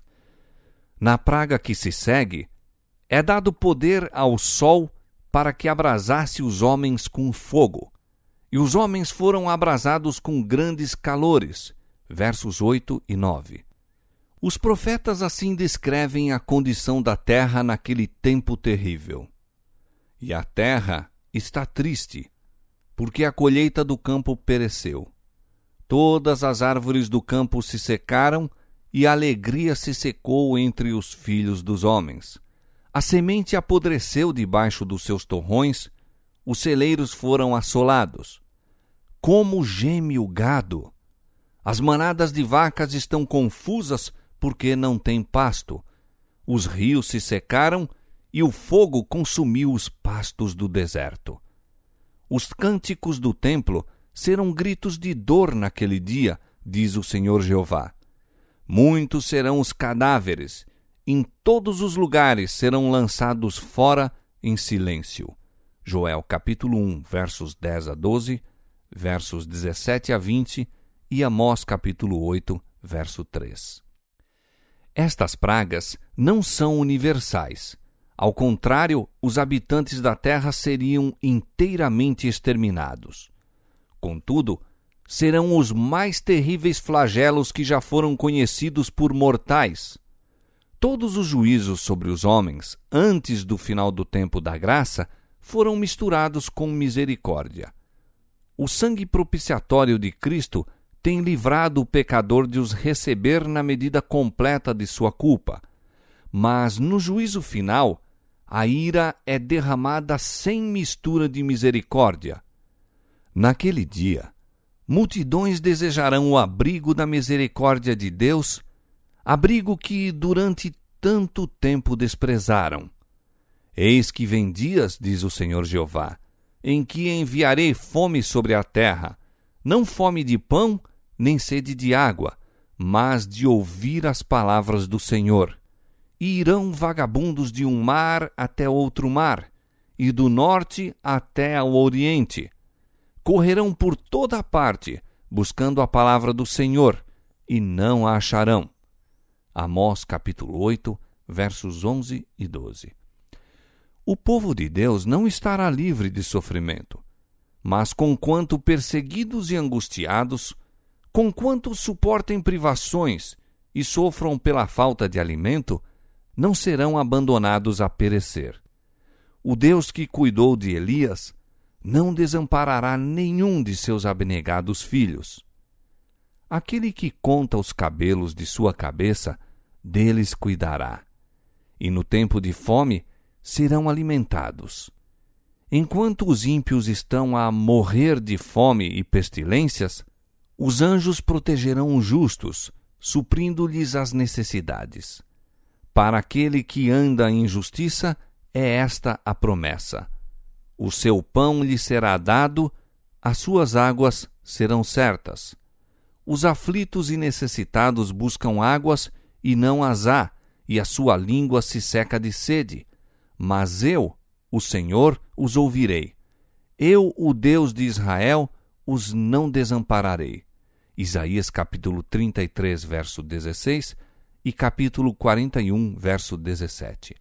Na praga que se segue, é dado poder ao sol para que abrasasse os homens com fogo, e os homens foram abrasados com grandes calores. Versos oito e nove. Os profetas assim descrevem a condição da terra naquele tempo terrível. E a terra está triste, porque a colheita do campo pereceu. Todas as árvores do campo se secaram, e a alegria se secou entre os filhos dos homens. A semente apodreceu debaixo dos seus torrões, os celeiros foram assolados. Como geme o gado! As manadas de vacas estão confusas porque não têm pasto. Os rios se secaram e o fogo consumiu os pastos do deserto. Os cânticos do templo serão gritos de dor naquele dia, diz o Senhor Jeová. Muitos serão os cadáveres, em todos os lugares serão lançados fora em silêncio. Joel capítulo um, versos dez a doze, versos dezessete a vinte e Amós capítulo oito, verso três. Estas pragas não são universais. Ao contrário, os habitantes da terra seriam inteiramente exterminados. Contudo, serão os mais terríveis flagelos que já foram conhecidos por mortais. Todos os juízos sobre os homens, antes do final do tempo da graça, foram misturados com misericórdia. O sangue propiciatório de Cristo tem livrado o pecador de os receber na medida completa de sua culpa. Mas no juízo final, a ira é derramada sem mistura de misericórdia. Naquele dia, multidões desejarão o abrigo da misericórdia de Deus, abrigo que durante tanto tempo desprezaram. Eis que vem dias, diz o Senhor Jeová, em que enviarei fome sobre a terra, não fome de pão, nem sede de água, mas de ouvir as palavras do Senhor. E irão vagabundos de um mar até outro mar, e do norte até ao oriente. Correrão por toda a parte, buscando a palavra do Senhor, e não a acharão. Amós capítulo oito, versos onze e doze. O povo de Deus não estará livre de sofrimento, mas conquanto perseguidos e angustiados, conquanto suportem privações e sofram pela falta de alimento, não serão abandonados a perecer. O Deus que cuidou de Elias não desamparará nenhum de seus abnegados filhos. Aquele que conta os cabelos de sua cabeça, deles cuidará. E no tempo de fome serão alimentados. Enquanto os ímpios estão a morrer de fome e pestilências, os anjos protegerão os justos, suprindo-lhes as necessidades. Para aquele que anda em justiça, é esta a promessa. O seu pão lhe será dado, as suas águas serão certas. Os aflitos e necessitados buscam águas e não as há, e a sua língua se seca de sede. Mas eu, o Senhor, os ouvirei. Eu, o Deus de Israel, os não desampararei. Isaías capítulo trinta e três, verso dezesseis e capítulo quarenta e um, verso dezessete.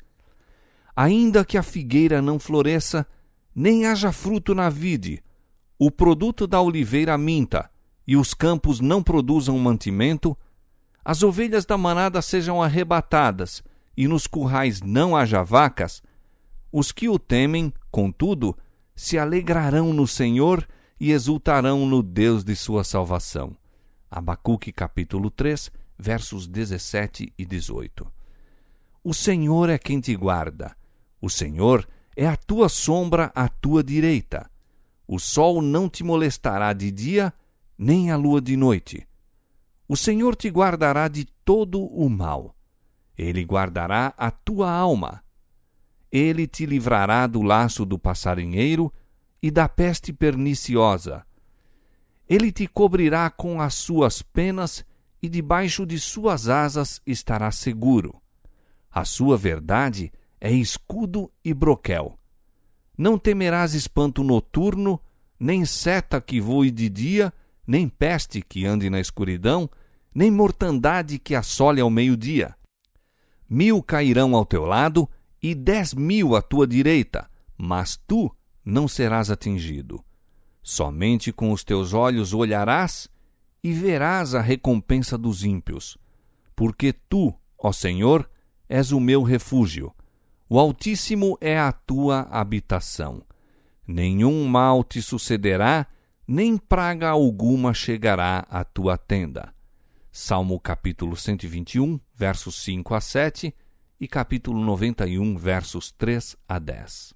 Ainda que a figueira não floresça, nem haja fruto na vide, o produto da oliveira minta, e os campos não produzam mantimento, as ovelhas da manada sejam arrebatadas, e nos currais não haja vacas, os que o temem, contudo, se alegrarão no Senhor e exultarão no Deus de sua salvação. Abacuque capítulo três, versos dezessete e dezoito. O Senhor é quem te guarda. O Senhor é a tua sombra à tua direita. O sol não te molestará de dia, nem a lua de noite. O Senhor te guardará de todo o mal. Ele guardará a tua alma. Ele te livrará do laço do passarinheiro e da peste perniciosa. Ele te cobrirá com as suas penas e debaixo de suas asas estarás seguro. A sua verdade é escudo e broquel. Não temerás espanto noturno, nem seta que voe de dia, nem peste que ande na escuridão, nem mortandade que assole ao meio-dia. Mil cairão ao teu lado e dez mil à tua direita, mas tu não serás atingido. Somente com os teus olhos olharás e verás a recompensa dos ímpios. Porque tu, ó Senhor, és o meu refúgio. O Altíssimo é a tua habitação. Nenhum mal te sucederá, nem praga alguma chegará à tua tenda. Salmo capítulo cento e vinte e um, versos cinco a sete e capítulo noventa e um, versos três a dez.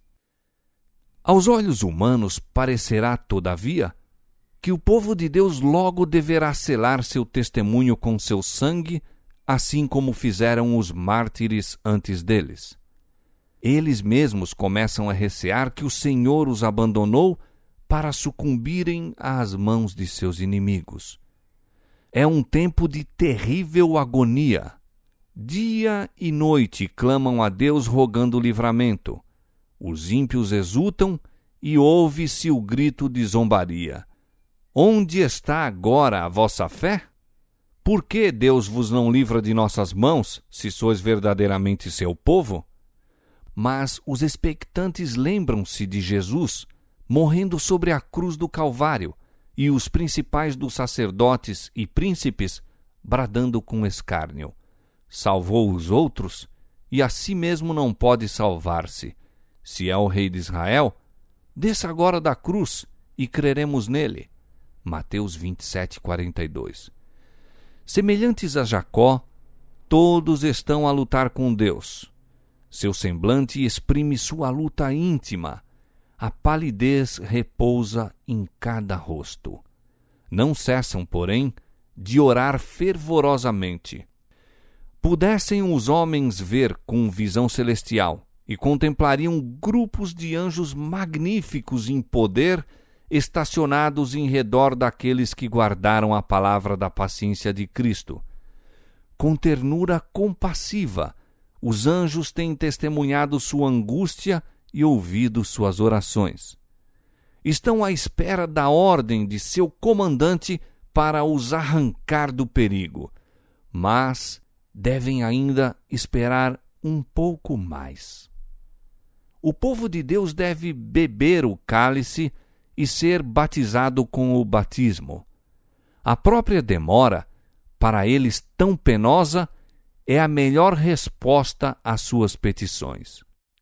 Aos olhos humanos parecerá, todavia, que o povo de Deus logo deverá selar seu testemunho com seu sangue, assim como fizeram os mártires antes deles. Eles mesmos começam a recear que o Senhor os abandonou para sucumbirem às mãos de seus inimigos. É um tempo de terrível agonia. Dia e noite clamam a Deus rogando livramento. Os ímpios exultam e ouve-se o grito de zombaria. Onde está agora a vossa fé? Por que Deus vos não livra de nossas mãos, se sois verdadeiramente seu povo? Mas os expectantes lembram-se de Jesus, morrendo sobre a cruz do Calvário, e os principais dos sacerdotes e príncipes, bradando com escárnio. Salvou os outros, e a si mesmo não pode salvar-se. Se é o rei de Israel, desça agora da cruz, e creremos nele. Mateus vinte e sete, quarenta e dois. Semelhantes a Jacó, todos estão a lutar com Deus. Seu semblante exprime sua luta íntima. A palidez repousa em cada rosto. Não cessam, porém, de orar fervorosamente. Pudessem os homens ver com visão celestial e contemplariam grupos de anjos magníficos em poder, estacionados em redor daqueles que guardaram a palavra da paciência de Cristo. Com ternura compassiva, os anjos têm testemunhado sua angústia e ouvido suas orações. Estão à espera da ordem de seu comandante para os arrancar do perigo, mas devem ainda esperar um pouco mais. O povo de Deus deve beber o cálice e ser batizado com o batismo. A própria demora, para eles tão penosa, é a melhor resposta às suas petições.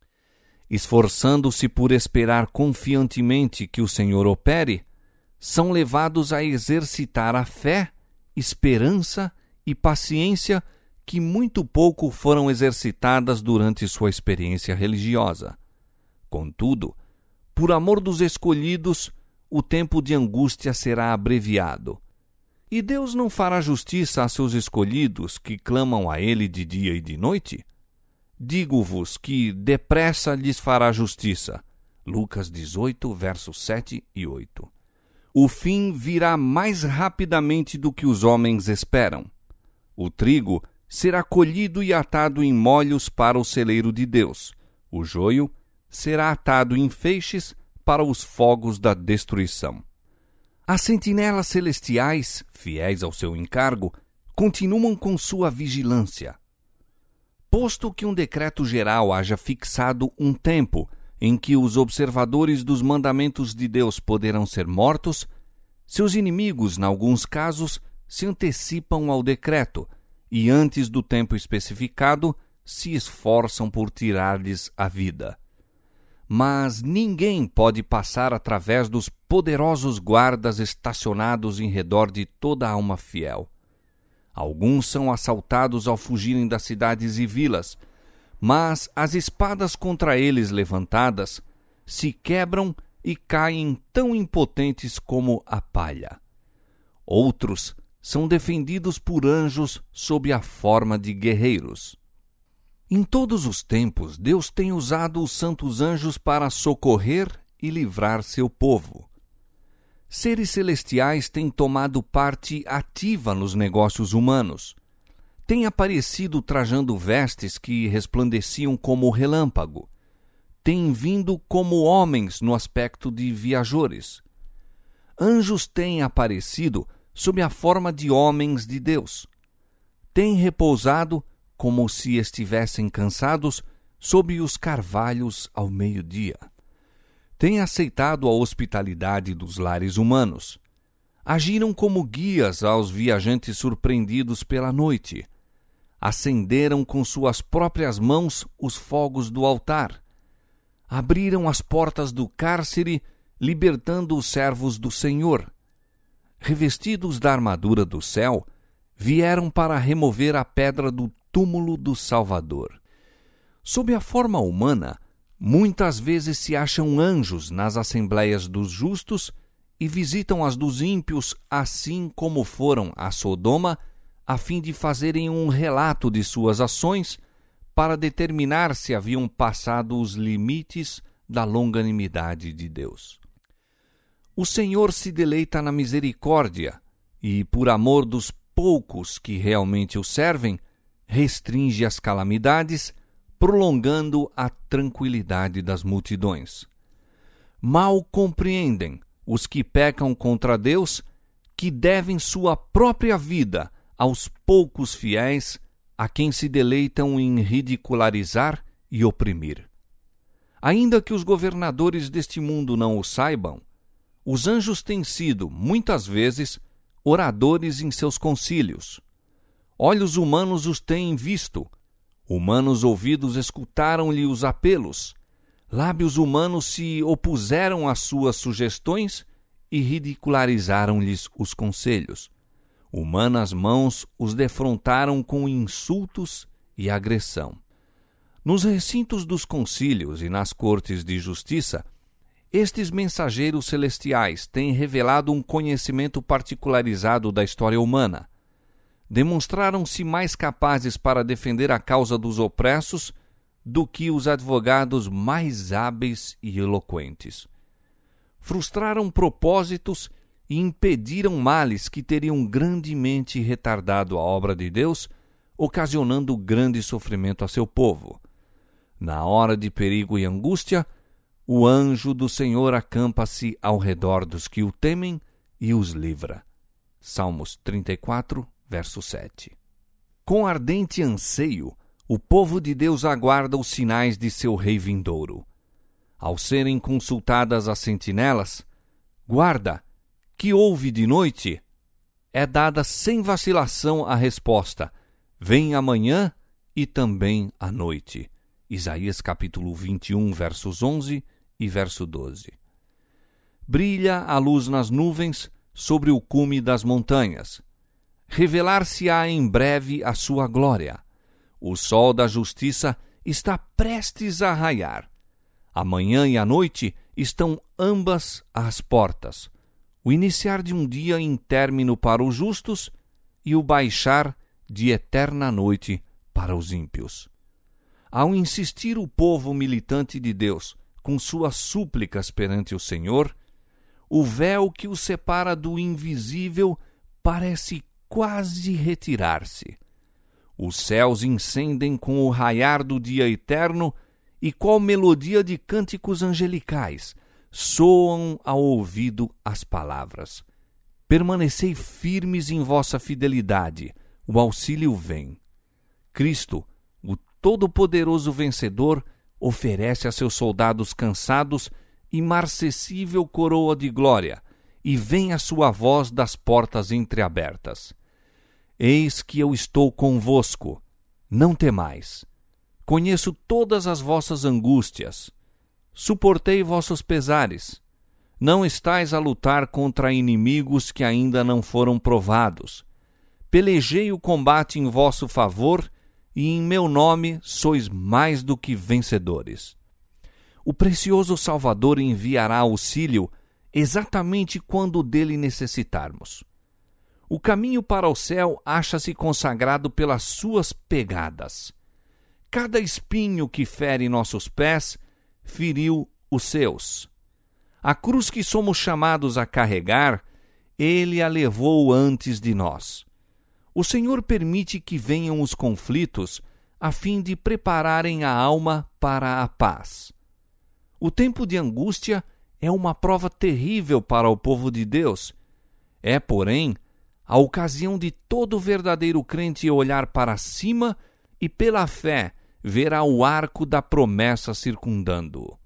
Esforçando-se por esperar confiantemente que o Senhor opere, são levados a exercitar a fé, esperança e paciência que muito pouco foram exercitadas durante sua experiência religiosa. Contudo, por amor dos escolhidos, o tempo de angústia será abreviado. E Deus não fará justiça a seus escolhidos que clamam a Ele de dia e de noite? Digo-vos que depressa lhes fará justiça. Lucas dezoito, versos sete e oito. O fim virá mais rapidamente do que os homens esperam. O trigo será colhido e atado em molhos para o celeiro de Deus. O joio será atado em feixes para os fogos da destruição. As sentinelas celestiais, fiéis ao seu encargo, continuam com sua vigilância. Posto que um decreto geral haja fixado um tempo em que os observadores dos mandamentos de Deus poderão ser mortos, seus inimigos, em alguns casos, se antecipam ao decreto e, antes do tempo especificado, se esforçam por tirar-lhes a vida. Mas ninguém pode passar através dos poderosos guardas estacionados em redor de toda a alma fiel. Alguns são assaltados ao fugirem das cidades e vilas, mas as espadas contra eles levantadas se quebram e caem tão impotentes como a palha. Outros são defendidos por anjos sob a forma de guerreiros. Em todos os tempos, Deus tem usado os santos anjos para socorrer e livrar seu povo. seres celestiais têm tomado parte ativa nos negócios humanos. Têm aparecido trajando vestes que resplandeciam como relâmpago. Têm vindo como homens no aspecto de viajores. Anjos têm aparecido sob a forma de homens de Deus. Têm repousado, como se estivessem cansados, sob os carvalhos ao meio-dia. Têm aceitado a hospitalidade dos lares humanos. Agiram como guias aos viajantes surpreendidos pela noite. Acenderam com suas próprias mãos os fogos do altar. Abriram as portas do cárcere, libertando os servos do Senhor. Revestidos da armadura do céu, vieram para remover a pedra do túmulo do Salvador. Sob a forma humana, muitas vezes se acham anjos nas assembleias dos justos e visitam as dos ímpios, assim como foram a Sodoma, a fim de fazerem um relato de suas ações para determinar se haviam passado os limites da longanimidade de Deus. O Senhor se deleita na misericórdia e, por amor dos poucos que realmente o servem, restringe as calamidades, prolongando a tranquilidade das multidões. Mal compreendem os que pecam contra Deus, que devem sua própria vida aos poucos fiéis, a quem se deleitam em ridicularizar e oprimir. Ainda que os governadores deste mundo não o saibam, os anjos têm sido, muitas vezes, oradores em seus concílios. Olhos humanos os têm visto, humanos ouvidos escutaram-lhe os apelos, lábios humanos se opuseram às suas sugestões e ridicularizaram-lhes os conselhos. Humanas mãos os defrontaram com insultos e agressão. Nos recintos dos concílios e nas cortes de justiça, estes mensageiros celestiais têm revelado um conhecimento particularizado da história humana. Demonstraram-se mais capazes para defender a causa dos opressos do que os advogados mais hábeis e eloquentes. Frustraram propósitos e impediram males que teriam grandemente retardado a obra de Deus, ocasionando grande sofrimento a seu povo. Na hora de perigo e angústia, o anjo do Senhor acampa-se ao redor dos que o temem e os livra. Salmos trinta e quatro, verso sete. Com ardente anseio, o povo de Deus aguarda os sinais de seu rei vindouro. Ao serem consultadas as sentinelas, guarda, que ouve de noite, é dada sem vacilação a resposta: vem amanhã e também à noite. Isaías capítulo vinte e um, versos onze e verso doze. Brilha a luz nas nuvens sobre o cume das montanhas. Revelar-se-á em breve a sua glória. O sol da justiça está prestes a raiar. A manhã e a noite estão ambas às portas. O iniciar de um dia em término para os justos e o baixar de eterna noite para os ímpios. Ao insistir o povo militante de Deus com suas súplicas perante o Senhor, o véu que o separa do invisível parece quase retirar-se. Os céus incendem com o raiar do dia eterno e qual melodia de cânticos angelicais soam ao ouvido as palavras: permanecei firmes em vossa fidelidade, o auxílio vem. Cristo, o todo-poderoso vencedor, oferece a seus soldados cansados imarcessível coroa de glória, e vem a sua voz das portas entreabertas. Eis que eu estou convosco, não temais. Conheço todas as vossas angústias. Suportei vossos pesares. Não estais a lutar contra inimigos que ainda não foram provados. Pelejei o combate em vosso favor, e em meu nome sois mais do que vencedores. O precioso Salvador enviará auxílio exatamente quando dele necessitarmos. O caminho para o céu acha-se consagrado pelas suas pegadas. Cada espinho que fere nossos pés feriu os seus. A cruz que somos chamados a carregar, Ele a levou antes de nós. O Senhor permite que venham os conflitos a fim de prepararem a alma para a paz. O tempo de angústia é uma prova terrível para o povo de Deus. É, porém, a ocasião de todo verdadeiro crente olhar para cima e, pela fé, verá o arco da promessa circundando-o.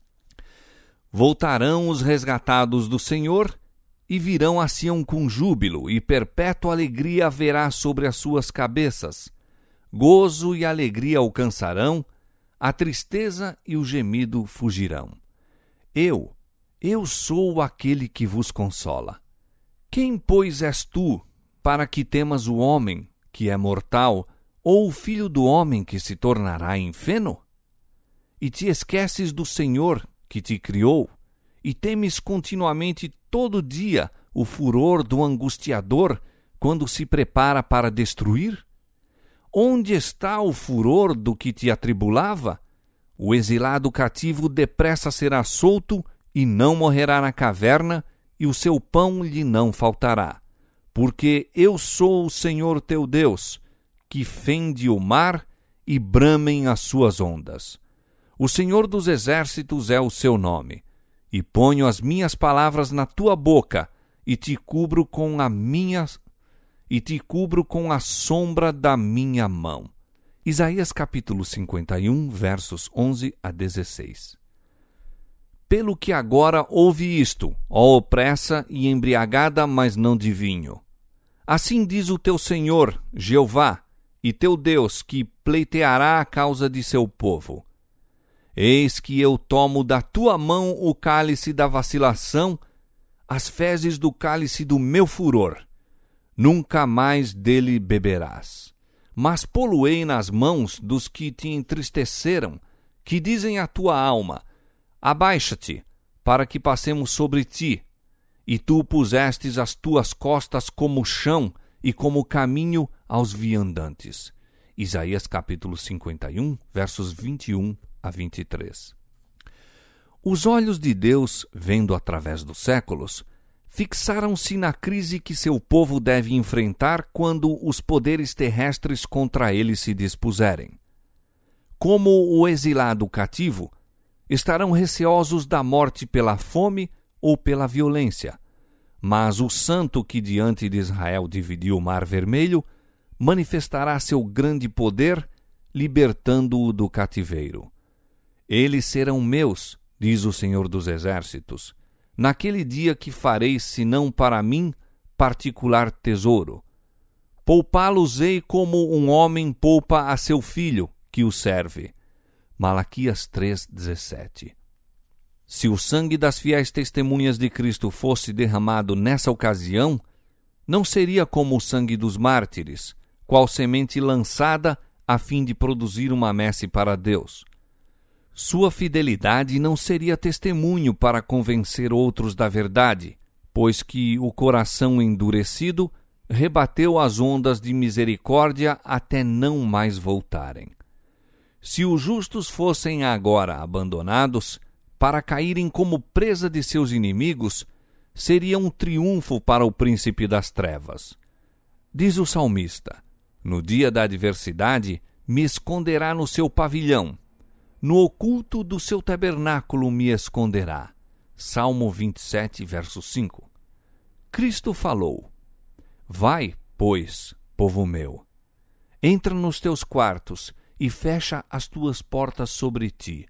Voltarão os resgatados do Senhor e virão a Sião com júbilo, e perpétua alegria haverá sobre as suas cabeças. Gozo e alegria alcançarão, a tristeza e o gemido fugirão. Eu, eu sou aquele que vos consola. Quem, pois, és tu, para que temas o homem, que é mortal, ou o filho do homem que se tornará infeno? E te esqueces do Senhor, que te criou, e temes continuamente todo dia o furor do angustiador quando se prepara para destruir? Onde está o furor do que te atribulava? O exilado cativo depressa será solto e não morrerá na caverna, e o seu pão lhe não faltará. Porque eu sou o Senhor teu Deus, que fende o mar e bramem as suas ondas. O Senhor dos exércitos é o seu nome. E ponho as minhas palavras na tua boca, e te cubro com a minha e te cubro com a sombra da minha mão. Isaías capítulo cinquenta e um, versos onze a dezesseis. Pelo que agora ouve isto, ó opressa e embriagada, mas não de vinho. Assim diz o teu Senhor, Jeová, e teu Deus, que pleiteará a causa de seu povo. Eis que eu tomo da tua mão o cálice da vacilação, as fezes do cálice do meu furor. Nunca mais dele beberás. Mas poluei nas mãos dos que te entristeceram, que dizem à tua alma, abaixa-te, para que passemos sobre ti. E tu pusestes as tuas costas como chão e como caminho aos viandantes. Isaías capítulo cinquenta e um, versos vinte e um a vinte e três. Os olhos de Deus, vendo através dos séculos, fixaram-se na crise que seu povo deve enfrentar quando os poderes terrestres contra ele se dispuserem. Como o exilado cativo, estarão receosos da morte pela fome ou pela violência, mas o santo que diante de Israel dividiu o Mar Vermelho manifestará seu grande poder, libertando-o do cativeiro. Eles serão meus, diz o Senhor dos Exércitos, naquele dia que farei, senão para mim, particular tesouro. Poupá-los-ei como um homem poupa a seu filho, que o serve. Malaquias três, dezessete. Se o sangue das fiéis testemunhas de Cristo fosse derramado nessa ocasião, não seria como o sangue dos mártires, qual semente lançada a fim de produzir uma messe para Deus. Sua fidelidade não seria testemunho para convencer outros da verdade, pois que o coração endurecido rebateu as ondas de misericórdia até não mais voltarem. Se os justos fossem agora abandonados, para caírem como presa de seus inimigos, seria um triunfo para o príncipe das trevas. Diz o salmista, no dia da adversidade, me esconderá no seu pavilhão. No oculto do seu tabernáculo me esconderá. Salmo vinte e sete, verso cinco. Cristo falou, vai, pois, povo meu, entra nos teus quartos e fecha as tuas portas sobre ti.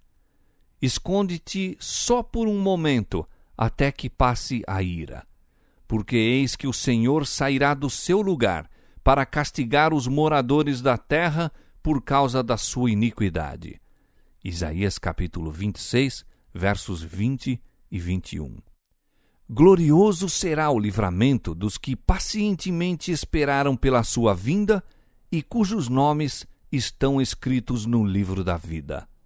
Esconde-te só por um momento, até que passe a ira. Porque eis que o Senhor sairá do seu lugar para castigar os moradores da terra por causa da sua iniquidade. Isaías capítulo vinte e seis, versos vinte e vinte e um. Glorioso será o livramento dos que pacientemente esperaram pela sua vinda e cujos nomes estão escritos no livro da vida.